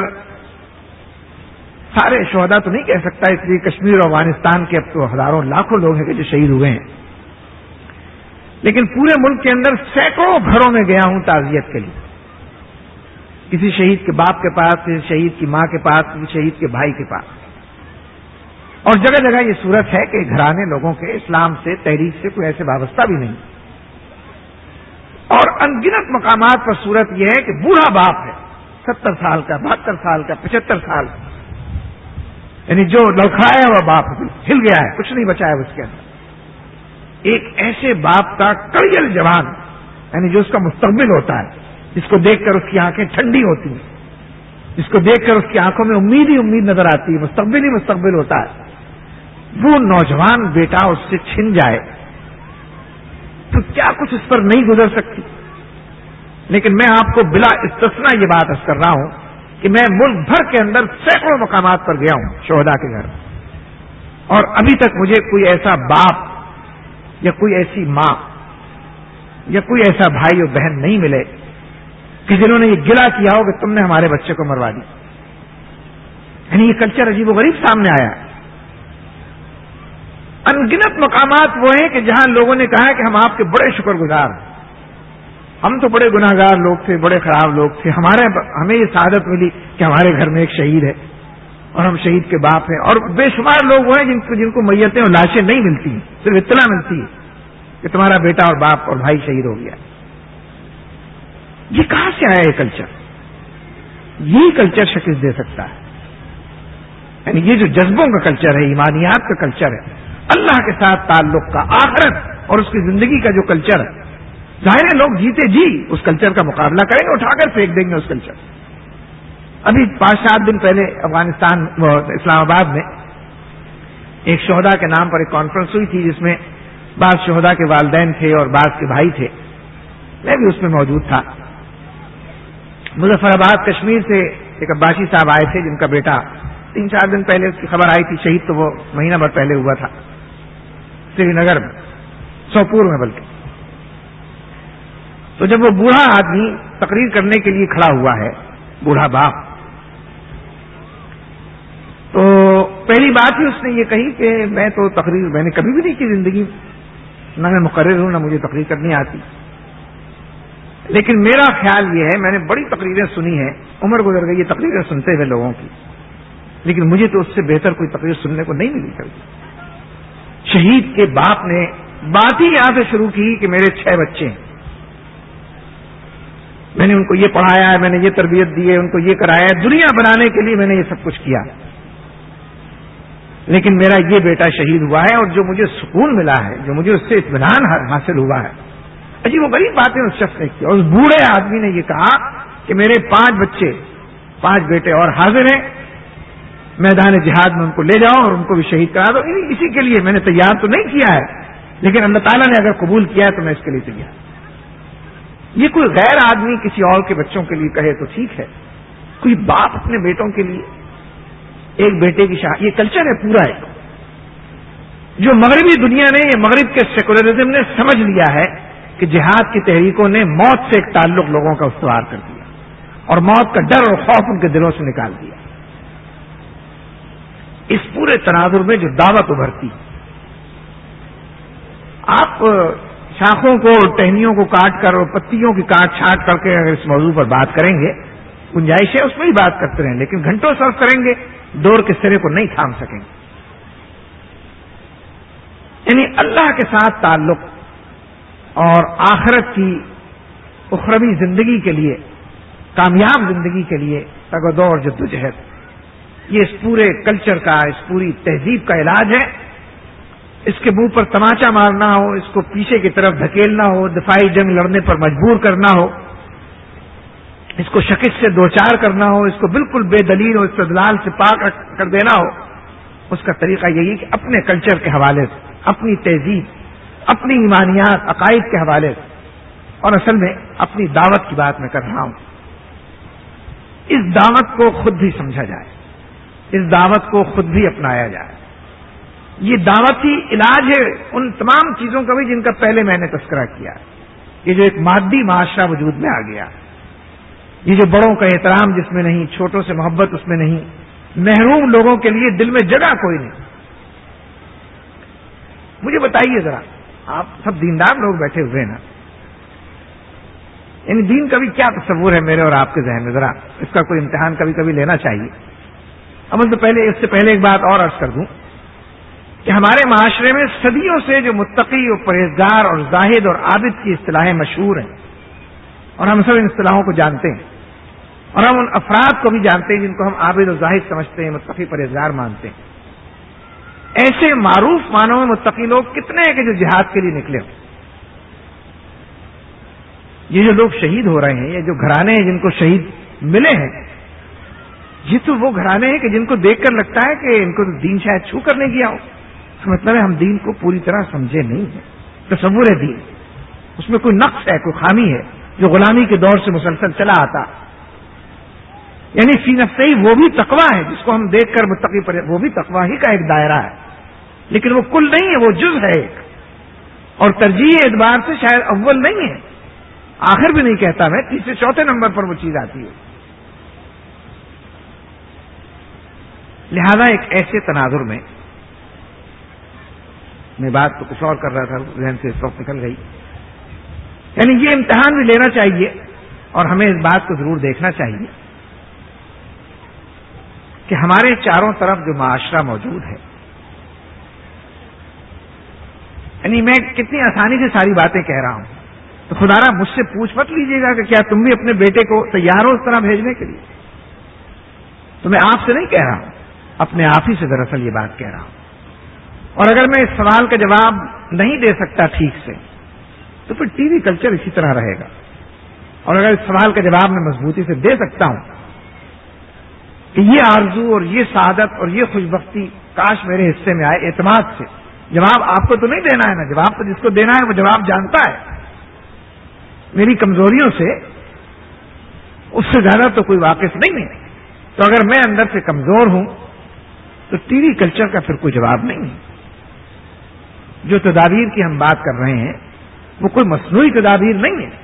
سارے شہداء تو نہیں کہہ سکتا، اس لیے کشمیر اور افغانستان کے اب تو ہزاروں لاکھوں لوگ ہیں کہ جو شہید ہوئے ہیں، لیکن پورے ملک کے اندر سینکڑوں گھروں میں گیا ہوں تعزیت کے لیے، کسی شہید کے باپ کے پاس، کسی شہید کی ماں کے پاس، کسی شہید کے بھائی کے پاس، اور جگہ جگہ یہ صورت ہے کہ گھرانے لوگوں کے اسلام سے تحریک سے کوئی ایسے وابستہ بھی نہیں، اور انگنت مقامات پر صورت یہ ہے کہ بوڑھا باپ ہے، ستر سال کا، بہتر سال کا، پچہتر سال کا، یعنی جو لڑکھڑایا ہوا باپ ہل گیا ہے، کچھ نہیں بچا ہے اس کے اندر، ایک ایسے باپ کا کڑیل جوان، یعنی جو اس کا مستقبل ہوتا ہے، جس کو دیکھ کر اس کی آنکھیں ٹھنڈی ہوتی ہیں، جس کو دیکھ کر اس کی آنکھوں میں امید ہی امید نظر آتی ہے، مستقبل ہی مستقبل ہوتا ہے، وہ نوجوان بیٹا اس سے چھن جائے تو کیا کچھ اس پر نہیں گزر سکتی۔ لیکن میں آپ کو بلا استثناء یہ بات عرض کر رہا ہوں کہ میں ملک بھر کے اندر سینکڑوں مقامات پر گیا ہوں شہداء کے گھر، اور ابھی تک مجھے کوئی ایسا باپ یا کوئی ایسی ماں یا کوئی ایسا بھائی اور بہن نہیں ملے کہ جنہوں نے یہ گلہ کیا ہو کہ تم نے ہمارے بچے کو مروا دی۔ یعنی یہ کلچر عجیب و غریب سامنے آیا۔ انگنت مقامات وہ ہیں کہ جہاں لوگوں نے کہا کہ ہم آپ کے بڑے شکر گزار ہیں، ہم تو بڑے گناہ گار لوگ تھے، بڑے خراب لوگ تھے، ہمارے ہمیں یہ سعادت ملی کہ ہمارے گھر میں ایک شہید ہے اور ہم شہید کے باپ ہیں، اور بے شمار لوگ وہ ہیں جن کو جن کو میتیں اور لاشیں نہیں ملتی ہیں، صرف اطلاع ملتی ہے کہ تمہارا بیٹا اور باپ اور بھائی شہید ہو گیا۔ یہ کہاں سے آیا یہ کلچر؟ یہی کلچر شکست دے سکتا ہے۔ یعنی یہ جو جذبوں کا کلچر ہے، ایمانیات کا کلچر ہے، اللہ کے ساتھ تعلق کا، آخرت اور اس کی زندگی کا جو کلچر ہے، ظاہر ہے لوگ جیتے جی اس کلچر کا مقابلہ کریں گے، اٹھا کر پھینک دیں گے اس کلچر۔ ابھی پانچ سات دن پہلے افغانستان اسلام آباد میں ایک شہداء کے نام پر ایک کانفرنس ہوئی تھی، جس میں بعض شہداء کے والدین تھے اور بعض کے بھائی تھے، میں بھی اس میں موجود تھا۔ مظفر آباد کشمیر سے ایک عباسی صاحب آئے تھے، جن کا بیٹا تین چار دن پہلے اس کی خبر آئی تھی شہید، تو وہ مہینہ بھر پہلے ہوا تھا سری نگر میں، سوپور میں بلکہ۔ تو جب وہ بوڑھا آدمی تقریر کرنے کے لیے کھڑا ہوا ہے، بوڑھا باپ، تو پہلی بات ہی اس نے یہ کہی کہ میں تو تقریر میں نے کبھی بھی نہیں کی زندگی میں، نہ میں مقرر ہوں، نہ مجھے تقریر کرنی آتی، لیکن میرا خیال یہ ہے، میں نے بڑی تقریریں سنی ہیں، عمر گزر گئی یہ تقریریں سنتے ہوئے لوگوں کی، لیکن مجھے تو اس سے بہتر کوئی تقریر سننے کو نہیں ملی کبھی۔ شہید کے باپ نے بات ہی یہاں سے شروع کی کہ میرے چھ بچے ہیں، میں نے ان کو یہ پڑھایا ہے، میں نے یہ تربیت دی ہے، ان کو یہ کرایا ہے، دنیا بنانے کے لیے میں نے یہ سب کچھ کیا، لیکن میرا یہ بیٹا شہید ہوا ہے، اور جو مجھے سکون ملا ہے، جو مجھے اس سے اطمینان حاصل ہوا ہے، عجیب و غریب باتیں اس شخص نے کی۔ اور اس بوڑھے آدمی نے یہ کہا کہ میرے پانچ بچے، پانچ بیٹے اور حاضر ہیں، میدان جہاد میں ان کو لے جاؤ اور ان کو بھی شہید کرا دو، اسی کے لیے میں نے تیار تو نہیں کیا ہے، لیکن اللہ تعالیٰ نے اگر قبول کیا ہے تو میں اس کے لیے تیار۔ یہ کوئی غیر آدمی کسی اور کے بچوں کے لیے کہے تو ٹھیک ہے، کوئی باپ اپنے بیٹوں کے لیے ایک بیٹے کی شاہ، یہ کلچر ہے پورا ایک، جو مغربی دنیا نے، یہ مغرب کے سیکولرزم نے سمجھ لیا ہے کہ جہاد کی تحریکوں نے موت سے ایک تعلق لوگوں کا استوار کر دیا اور موت کا ڈر اور خوف ان کے دلوں سے نکال دیا۔ اس پورے تناظر میں جو دعوت ابھرتی، آپ شاخوں کو اور ٹہنیوں کو کاٹ کر اور پتیوں کی کاٹ چھانٹ کر کے اگر اس موضوع پر بات کریں گے، گنجائش ہے اس میں ہی بات کرتے رہیں، لیکن گھنٹوں صرف کریں گے دور کے سرے کو نہیں تھام سکیں گے۔ یعنی اللہ کے ساتھ تعلق اور آخرت کی اخروی زندگی کے لیے، کامیاب زندگی کے لیے تگ و دو اور جدوجہد، یہ اس پورے کلچر کا، اس پوری تہذیب کا علاج ہے۔ اس کے منہ پر تماچا مارنا ہو، اس کو پیچھے کی طرف دھکیلنا ہو، دفاعی جنگ لڑنے پر مجبور کرنا ہو، اس کو شکست سے دوچار کرنا ہو، اس کو بالکل بے دلیل اور استدلال سے پاک کر دینا ہو، اس کا طریقہ یہی کہ اپنے کلچر کے حوالے سے، اپنی تہذیب، اپنی ایمانیات، عقائد کے حوالے سے، اور اصل میں اپنی دعوت کی بات میں کر رہا ہوں، اس دعوت کو خود بھی سمجھا جائے، اس دعوت کو خود بھی اپنایا جائے۔ یہ دعوتی علاج ہے ان تمام چیزوں کا بھی جن کا پہلے میں نے تذکرہ کیا، یہ جو ایک مادی معاشرہ وجود میں آ گیا، یہ جو بڑوں کا احترام جس میں نہیں، چھوٹوں سے محبت اس میں نہیں، محروم لوگوں کے لیے دل میں جگہ کوئی نہیں۔ مجھے بتائیے ذرا، آپ سب دیندار لوگ بیٹھے ہوئے ہیں نا، یعنی دین کا بھی کیا تصور ہے میرے اور آپ کے ذہن میں؟ ذرا اس کا کوئی امتحان کبھی کبھی لینا چاہیے۔ اب تو پہلے اس سے پہلے ایک بات اور عرض کر دوں کہ ہمارے معاشرے میں صدیوں سے جو متقی اور پرہیزگار اور زاہد اور عابد کی اصطلاحیں مشہور ہیں، اور ہم سب ان اصطلاحوں کو جانتے ہیں، اور ہم ان افراد کو بھی جانتے ہیں جن کو ہم عابد اور زاہد سمجھتے ہیں، متقی پرہیزگار مانتے ہیں۔ ایسے معروف معنوں میں متقی لوگ کتنے ہیں کہ جو جہاد کے لیے نکلے ہوں؟ یہ جو لوگ شہید ہو رہے ہیں، یہ جو گھرانے ہیں جن کو شہید ملے ہیں، یہ تو وہ گھرانے ہیں کہ جن کو دیکھ کر لگتا ہے کہ ان کو تو دین شاید چھو کر نہیں گیا ہو۔ اس کا مطلب ہے ہم دین کو پوری طرح سمجھے نہیں ہیں، تصور ہے دین، اس میں کوئی نقص ہے، کوئی خامی ہے جو غلامی کے دور سے مسلسل چلا آتا، یعنی فی نفسہ ہی وہ بھی تقویٰ ہے جس کو ہم دیکھ کر متقی پر، وہ بھی تقویٰ ہی کا ایک دائرہ ہے، لیکن وہ کل نہیں ہے، وہ جز ہے ایک، اور ترجیح اعتبار سے شاید اول نہیں ہے، آخر بھی نہیں کہتا میں، تیسرے چوتھے نمبر پر وہ چیز آتی ہے۔ لہذا ایک ایسے تناظر میں، میں بات تو کچھ اور کر رہا تھا، ذہن سے اس وقت نکل گئی، یعنی یہ امتحان بھی لینا چاہیے اور ہمیں اس بات کو ضرور دیکھنا چاہیے کہ ہمارے چاروں طرف جو معاشرہ موجود ہے، یعنی میں کتنی آسانی سے ساری باتیں کہہ رہا ہوں، تو خدا را مجھ سے پوچھ مت لیجیے گا کہ کیا تم بھی اپنے بیٹے کو تیار ہو اس طرح بھیجنے کے لیے؟ تو میں آپ سے نہیں کہہ رہا ہوں، اپنے آپ ہی سے دراصل یہ بات کہہ رہا ہوں. اور اگر میں اس سوال کا جواب نہیں دے سکتا ٹھیک سے تو پھر ٹی وی کلچر اسی طرح رہے گا. اور اگر اس سوال کا جواب میں مضبوطی سے دے سکتا ہوں کہ یہ آرزو اور یہ سعادت اور یہ خوشبختی کاش میرے حصے میں آئے اعتماد سے، جواب آپ کو تو نہیں دینا ہے نا، جواب تو جس کو دینا ہے وہ جواب جانتا ہے. میری کمزوریوں سے اس سے زیادہ تو کوئی واقف نہیں ہے. تو اگر میں اندر سے کمزور ہوں تو ٹی وی کلچر کا پھر کوئی جواب نہیں ہے. جو تدابیر کی ہم بات کر رہے ہیں وہ کوئی مصنوعی تدابیر نہیں ہے.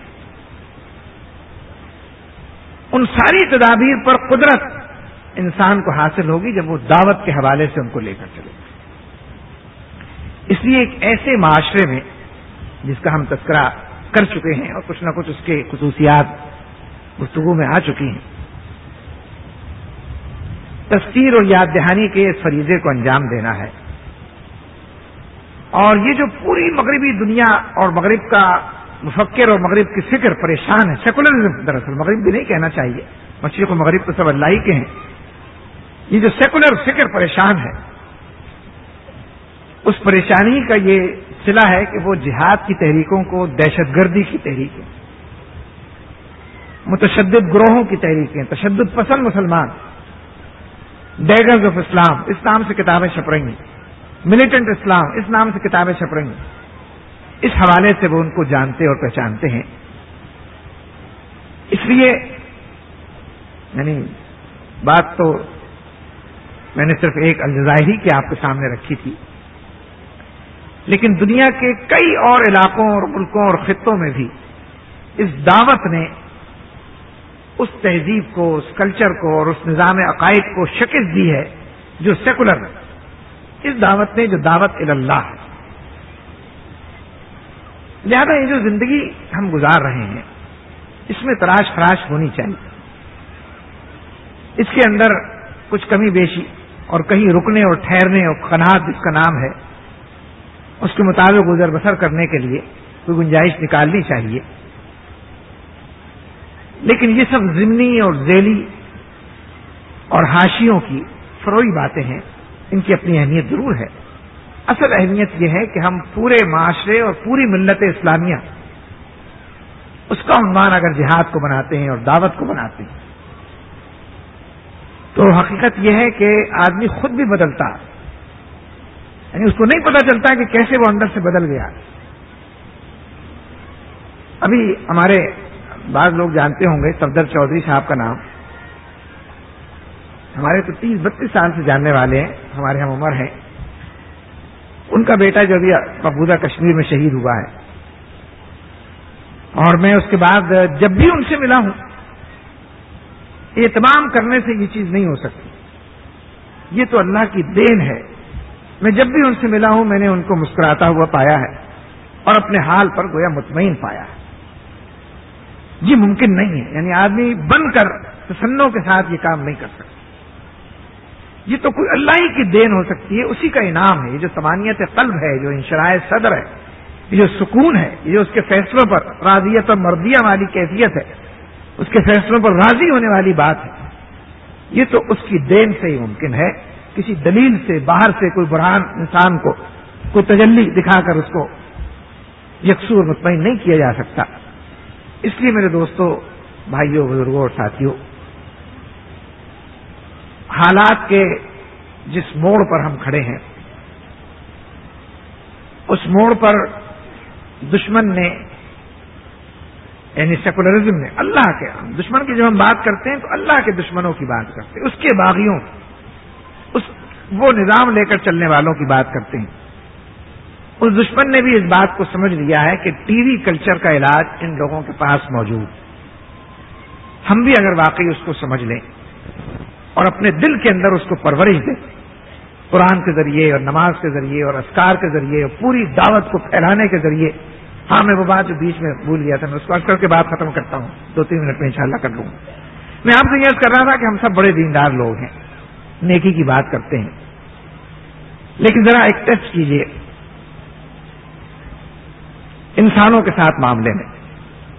ان ساری تدابیر پر قدرت انسان کو حاصل ہوگی جب وہ دعوت کے حوالے سے ان کو لے کر چلے. اس لیے ایک ایسے معاشرے میں جس کا ہم تذکرہ کر چکے ہیں اور کچھ نہ کچھ اس کے خصوصیات گفتگو میں آ چکی ہیں، تذکیر اور یاد دہانی کے اس فریضے کو انجام دینا ہے. اور یہ جو پوری مغربی دنیا اور مغرب کا مفکر اور مغرب کی فکر پریشان ہے، سیکولرزم، دراصل مغرب بھی نہیں کہنا چاہیے، مشرق و مغرب تو سب اللہ ہی کے ہیں. یہ جو سیکولر فکر پریشان ہے اس پریشانی کا یہ صلہ ہے کہ وہ جہاد کی تحریکوں کو دہشت گردی کی تحریکیں، متشدد گروہوں کی تحریکیں، تشدد پسند مسلمان، ڈیگرز آف اسلام، اس نام سے کتابیں چھپ رہی ہیں، ملیٹنٹ اسلام، اس نام سے کتابیں چھپ رہی ہیں. اس حوالے سے وہ ان کو جانتے اور پہچانتے ہیں. اس لیے یعنی بات تو میں نے صرف ایک الجزائری کی آپ کے سامنے رکھی تھی، لیکن دنیا کے کئی اور علاقوں اور ملکوں اور خطوں میں بھی اس دعوت نے اس تہذیب کو، اس کلچر کو اور اس نظام عقائد کو شکست دی ہے جو سیکولر ہے. اس دعوت نے جو دعوت اللہ ہے، لہذا یہ جو زندگی ہم گزار رہے ہیں اس میں تراش خراش ہونی چاہیے. اس کے اندر کچھ کمی بیشی اور کہیں رکنے اور ٹھہرنے اور قناعت جس کا نام ہے اس کے مطابق گزر بسر کرنے کے لیے کوئی گنجائش نکالنی چاہیے. لیکن یہ سب ضمنی اور ذیلی اور حاشیوں کی فروئی باتیں ہیں، ان کی اپنی اہمیت ضرور ہے. اصل اہمیت یہ ہے کہ ہم پورے معاشرے اور پوری ملت اسلامیہ اس کا عنوان اگر جہاد کو بناتے ہیں اور دعوت کو بناتے ہیں تو حقیقت یہ ہے کہ آدمی خود بھی بدلتا، یعنی اس کو نہیں پتہ چلتا کہ کیسے وہ اندر سے بدل گیا. ابھی ہمارے بعض لوگ جانتے ہوں گے صفدر چودھری صاحب کا نام، ہمارے تو تیس بتیس سال سے جاننے والے ہیں، ہمارے ہم عمر ہیں. ان کا بیٹا جو ابھی مقبوضہ کشمیر میں شہید ہوا ہے، اور میں اس کے بعد جب بھی ان سے ملا ہوں اہتمام کرنے سے یہ چیز نہیں ہو سکتی. یہ تو اللہ کی دین ہے. میں جب بھی ان سے ملا ہوں میں نے ان کو مسکراتا ہوا پایا ہے اور اپنے حال پر گویا مطمئن پایا ہے. یہ ممکن نہیں ہے، یعنی آدمی بن کر تسنوں کے ساتھ یہ کام نہیں کر سکتا. یہ تو کوئی اللہ ہی کی دین ہو سکتی ہے، اسی کا انعام ہے. یہ جو طمانیت قلب ہے، جو انشراح صدر ہے، یہ جو سکون ہے، یہ جو اس کے فیصلوں پر راضیت اور مرضیہ والی کیفیت ہے، اس کے فیصلوں پر راضی ہونے والی بات ہے، یہ تو اس کی دین سے ہی ممکن ہے. کسی دلیل سے، باہر سے کوئی برہان انسان کو کوئی تجلی دکھا کر اس کو یکسو اور مطمئن نہیں کیا جا سکتا. اس لیے میرے دوستوں، بھائیوں، بزرگوں اور ساتھیوں، حالات کے جس موڑ پر ہم کھڑے ہیں اس موڑ پر دشمن نے، یعنی سیکولرزم نے، اللہ کے دشمن کی جب ہم بات کرتے ہیں تو اللہ کے دشمنوں کی بات کرتے ہیں، اس کے باغیوں، اس وہ نظام لے کر چلنے والوں کی بات کرتے ہیں. اس دشمن نے بھی اس بات کو سمجھ لیا ہے کہ ٹی وی کلچر کا علاج ان لوگوں کے پاس موجود. ہم بھی اگر واقعی اس کو سمجھ لیں اور اپنے دل کے اندر اس کو پرورش دیں، قرآن کے ذریعے اور نماز کے ذریعے اور اذکار کے ذریعے اور پوری دعوت کو پھیلانے کے ذریعے. ہاں میں وہ بات جو بیچ میں بھول گیا تھا، میں اس کو اکثر کے بعد ختم کرتا ہوں، دو تین منٹ میں انشاءاللہ کر لوں گا. میں آپ سے یہ کر رہا تھا کہ ہم سب بڑے دیندار لوگ ہیں، نیکی کی بات کرتے ہیں، لیکن ذرا ایک ٹیسٹ کیجئے انسانوں کے ساتھ معاملے میں.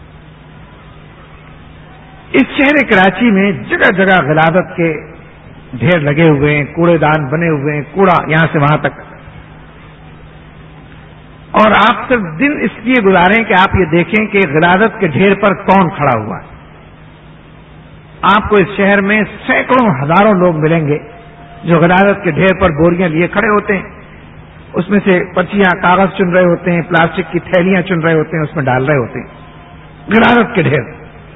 اس شہر کراچی میں جگہ جگہ غلاظت کے ڈھیر لگے ہوئے ہیں، کوڑے دان بنے ہوئے ہیں، کوڑا یہاں سے وہاں تک، اور آپ صرف دن اس لیے گزاریں کہ آپ یہ دیکھیں کہ غلاظت کے ڈھیر پر کون کھڑا ہوا ہے۔ آپ کو اس شہر میں سینکڑوں ہزاروں لوگ ملیں گے جو غلاظت کے ڈھیر پر بوریاں لیے کھڑے ہوتے ہیں، اس میں سے پرچیاں کاغذ چن رہے ہوتے ہیں، پلاسٹک کی تھیلیاں چن رہے ہوتے ہیں، اس میں ڈال رہے ہوتے ہیں، غلاظت کے ڈھیر۔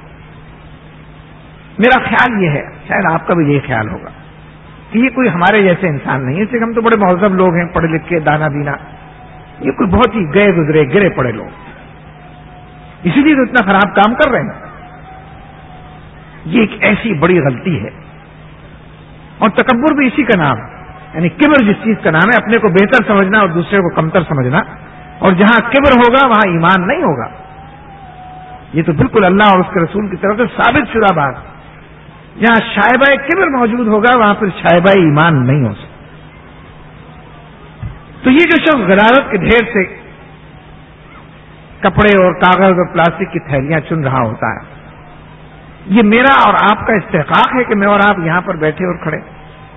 میرا خیال یہ ہے، شاید آپ کا بھی یہ خیال ہوگا، کہ یہ کوئی ہمارے جیسے انسان نہیں ہے، اس لیے ہم تو بڑے مہذب لوگ ہیں، پڑھے لکھے، دانا بینا، یہ کوئی بہت ہی گئے گزرے گرے پڑے لوگ، اسی لیے تو اتنا خراب کام کر رہے ہیں۔ یہ ایک ایسی بڑی غلطی ہے، اور تکبر بھی اسی کا نام ہے، یعنی کبر جس چیز کا نام ہے، اپنے کو بہتر سمجھنا اور دوسرے کو کمتر سمجھنا، اور جہاں کبر ہوگا وہاں ایمان نہیں ہوگا۔ یہ تو بالکل اللہ اور اس کے رسول کی طرف سے ثابت شدہ بات، جہاں شائبہ کبر موجود ہوگا وہاں پھر شائبہ ایمان نہیں ہو سکتا۔ تو یہ جو شخص غلاظت کے ڈھیر سے کپڑے اور کاغذ اور پلاسٹک کی تھیلیاں چن رہا ہوتا ہے، یہ میرا اور آپ کا استحقاق ہے کہ میں اور آپ یہاں پر بیٹھے اور کھڑے؟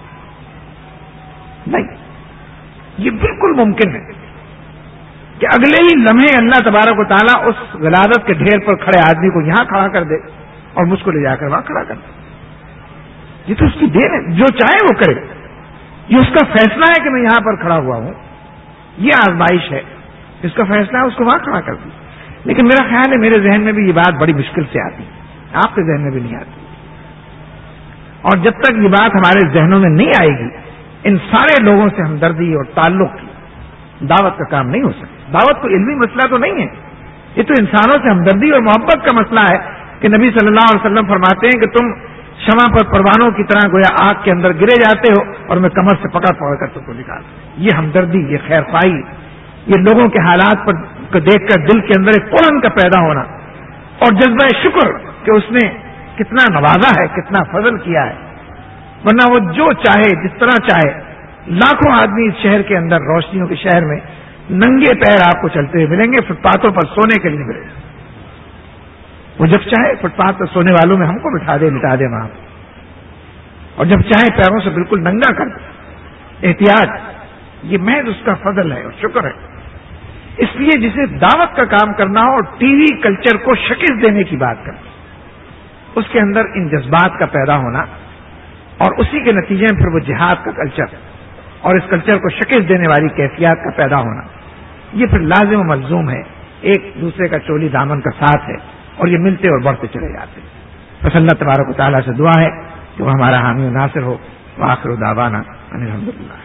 نہیں، یہ بالکل ممکن ہے کہ اگلے ہی لمحے اللہ تبارک و تعالیٰ اس غلاظت کے ڈھیر پر کھڑے آدمی کو یہاں کھڑا کر دے اور مجھ کو لے جا کر وہاں کھڑا کر دے۔ یہ تو اس کی دین ہے، جو چاہے وہ کرے، یہ اس کا فیصلہ ہے کہ میں یہاں پر کھڑا ہوا ہوں، یہ آزمائش ہے، اس کا فیصلہ ہے، اس کو وہاں کھڑا کر دی۔ لیکن میرا خیال ہے میرے ذہن میں بھی یہ بات بڑی مشکل سے آتی ہے، آپ کے ذہن میں بھی نہیں آتی، اور جب تک یہ بات ہمارے ذہنوں میں نہیں آئے گی، ان سارے لوگوں سے ہمدردی اور تعلق کی دعوت کا کام نہیں ہو سکتا۔ دعوت کو علمی مسئلہ تو نہیں ہے، یہ تو انسانوں سے ہمدردی اور محبت کا مسئلہ ہے کہ نبی صلی اللہ علیہ وسلم فرماتے ہیں کہ تم شمع پر پروانوں کی طرح گویا آگ کے اندر گرے جاتے ہو اور میں کمر سے پکڑ پکڑ کر تم کو نکالتا۔ یہ ہمدردی، یہ خیر خواہی، یہ لوگوں کے حالات پر کو دیکھ کر دل کے اندر ایک قرن کا پیدا ہونا اور جذبہ شکر کہ اس نے کتنا نوازا ہے، کتنا فضل کیا ہے، ورنہ وہ جو چاہے جس طرح چاہے، لاکھوں آدمی اس شہر کے اندر، روشنیوں کے شہر میں ننگے پیر آپ کو چلتے ہوئے ملیں گے، فٹ پاتھوں پر سونے کے لیے ملیں گے۔ وہ جب چاہے فٹ پاتھ پر سونے والوں میں ہم کو بٹھا دے، لٹا دے وہاں، اور جب چاہے پیروں سے بالکل ننگا کر دے۔ احتیاط، یہ محض اس کا فضل ہے اور شکر ہے۔ اس لیے جسے دعوت کا کام کرنا ہو اور ٹی وی کلچر کو شکست دینے کی بات کرنا، اس کے اندر ان جذبات کا پیدا ہونا اور اسی کے نتیجے میں پھر وہ جہاد کا کلچر اور اس کلچر کو شکست دینے والی کیفیات کا پیدا ہونا، یہ پھر لازم و ملزوم ہے، ایک دوسرے کا چولی دامن کا ساتھ ہے، اور یہ ملتے اور بڑھتے چلے جاتے ہیں۔ بس اللہ تبارک و تعالیٰ سے دعا ہے کہ وہ ہمارا حامی و ناصر ہو۔ وآخر دعوانا ان الحمدللہ۔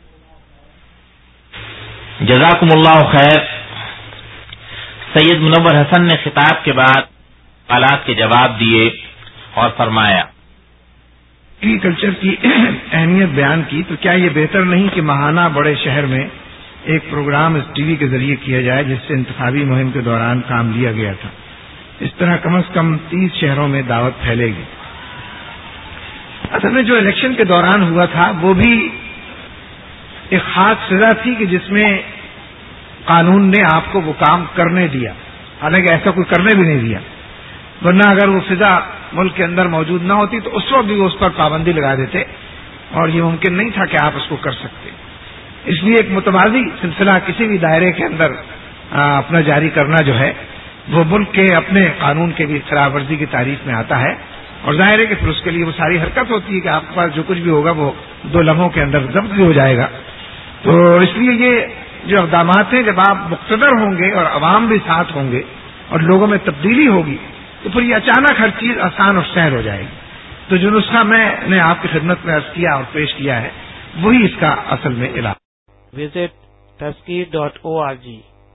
جزاکم اللہ خیر۔ سید منور حسن نے خطاب کے بعد سوالات کے جواب دیے اور فرمایا، ٹی وی کلچر کی اہمیت بیان کی، تو کیا یہ بہتر نہیں کہ ماہانہ بڑے شہر میں ایک پروگرام اس ٹی وی کے ذریعے کیا جائے جس سے انتخابی مہم کے دوران کام لیا گیا تھا؟ اس طرح کم از کم تیس شہروں میں دعوت پھیلے گی۔ اصل میں جو الیکشن کے دوران ہوا تھا وہ بھی ایک خاص سزا تھی کہ جس میں قانون نے آپ کو وہ کام کرنے دیا، حالانکہ ایسا کوئی کرنے بھی نہیں دیا، ورنہ اگر وہ سزا ملک کے اندر موجود نہ ہوتی تو اس وقت بھی وہ اس پر پابندی لگا دیتے اور یہ ممکن نہیں تھا کہ آپ اس کو کر سکتے۔ اس لیے ایک متوازی سلسلہ کسی بھی دائرے کے اندر اپنا جاری کرنا جو ہے وہ ملک کے اپنے قانون کے بھی خلاف ورزی کی تعریف میں آتا ہے، اور ظاہر ہے کہ پھر اس کے لیے وہ ساری حرکت ہوتی ہے کہ آپ کے پاس جو کچھ بھی ہوگا وہ دو لمحوں کے اندر ضبط بھی ہو جائے گا۔ تو اس لیے یہ جو اقدامات ہیں، جب آپ مقتدر ہوں گے اور عوام بھی ساتھ ہوں گے اور لوگوں میں تبدیلی ہوگی تو پھر یہ اچانک ہر چیز آسان اور سہل ہو جائے گی۔ تو جو نسخہ میں نے آپ کی خدمت میں عرض کیا اور پیش کیا ہے وہی اس کا اصل میں علاج۔ Visit Tazkeer dot O R جی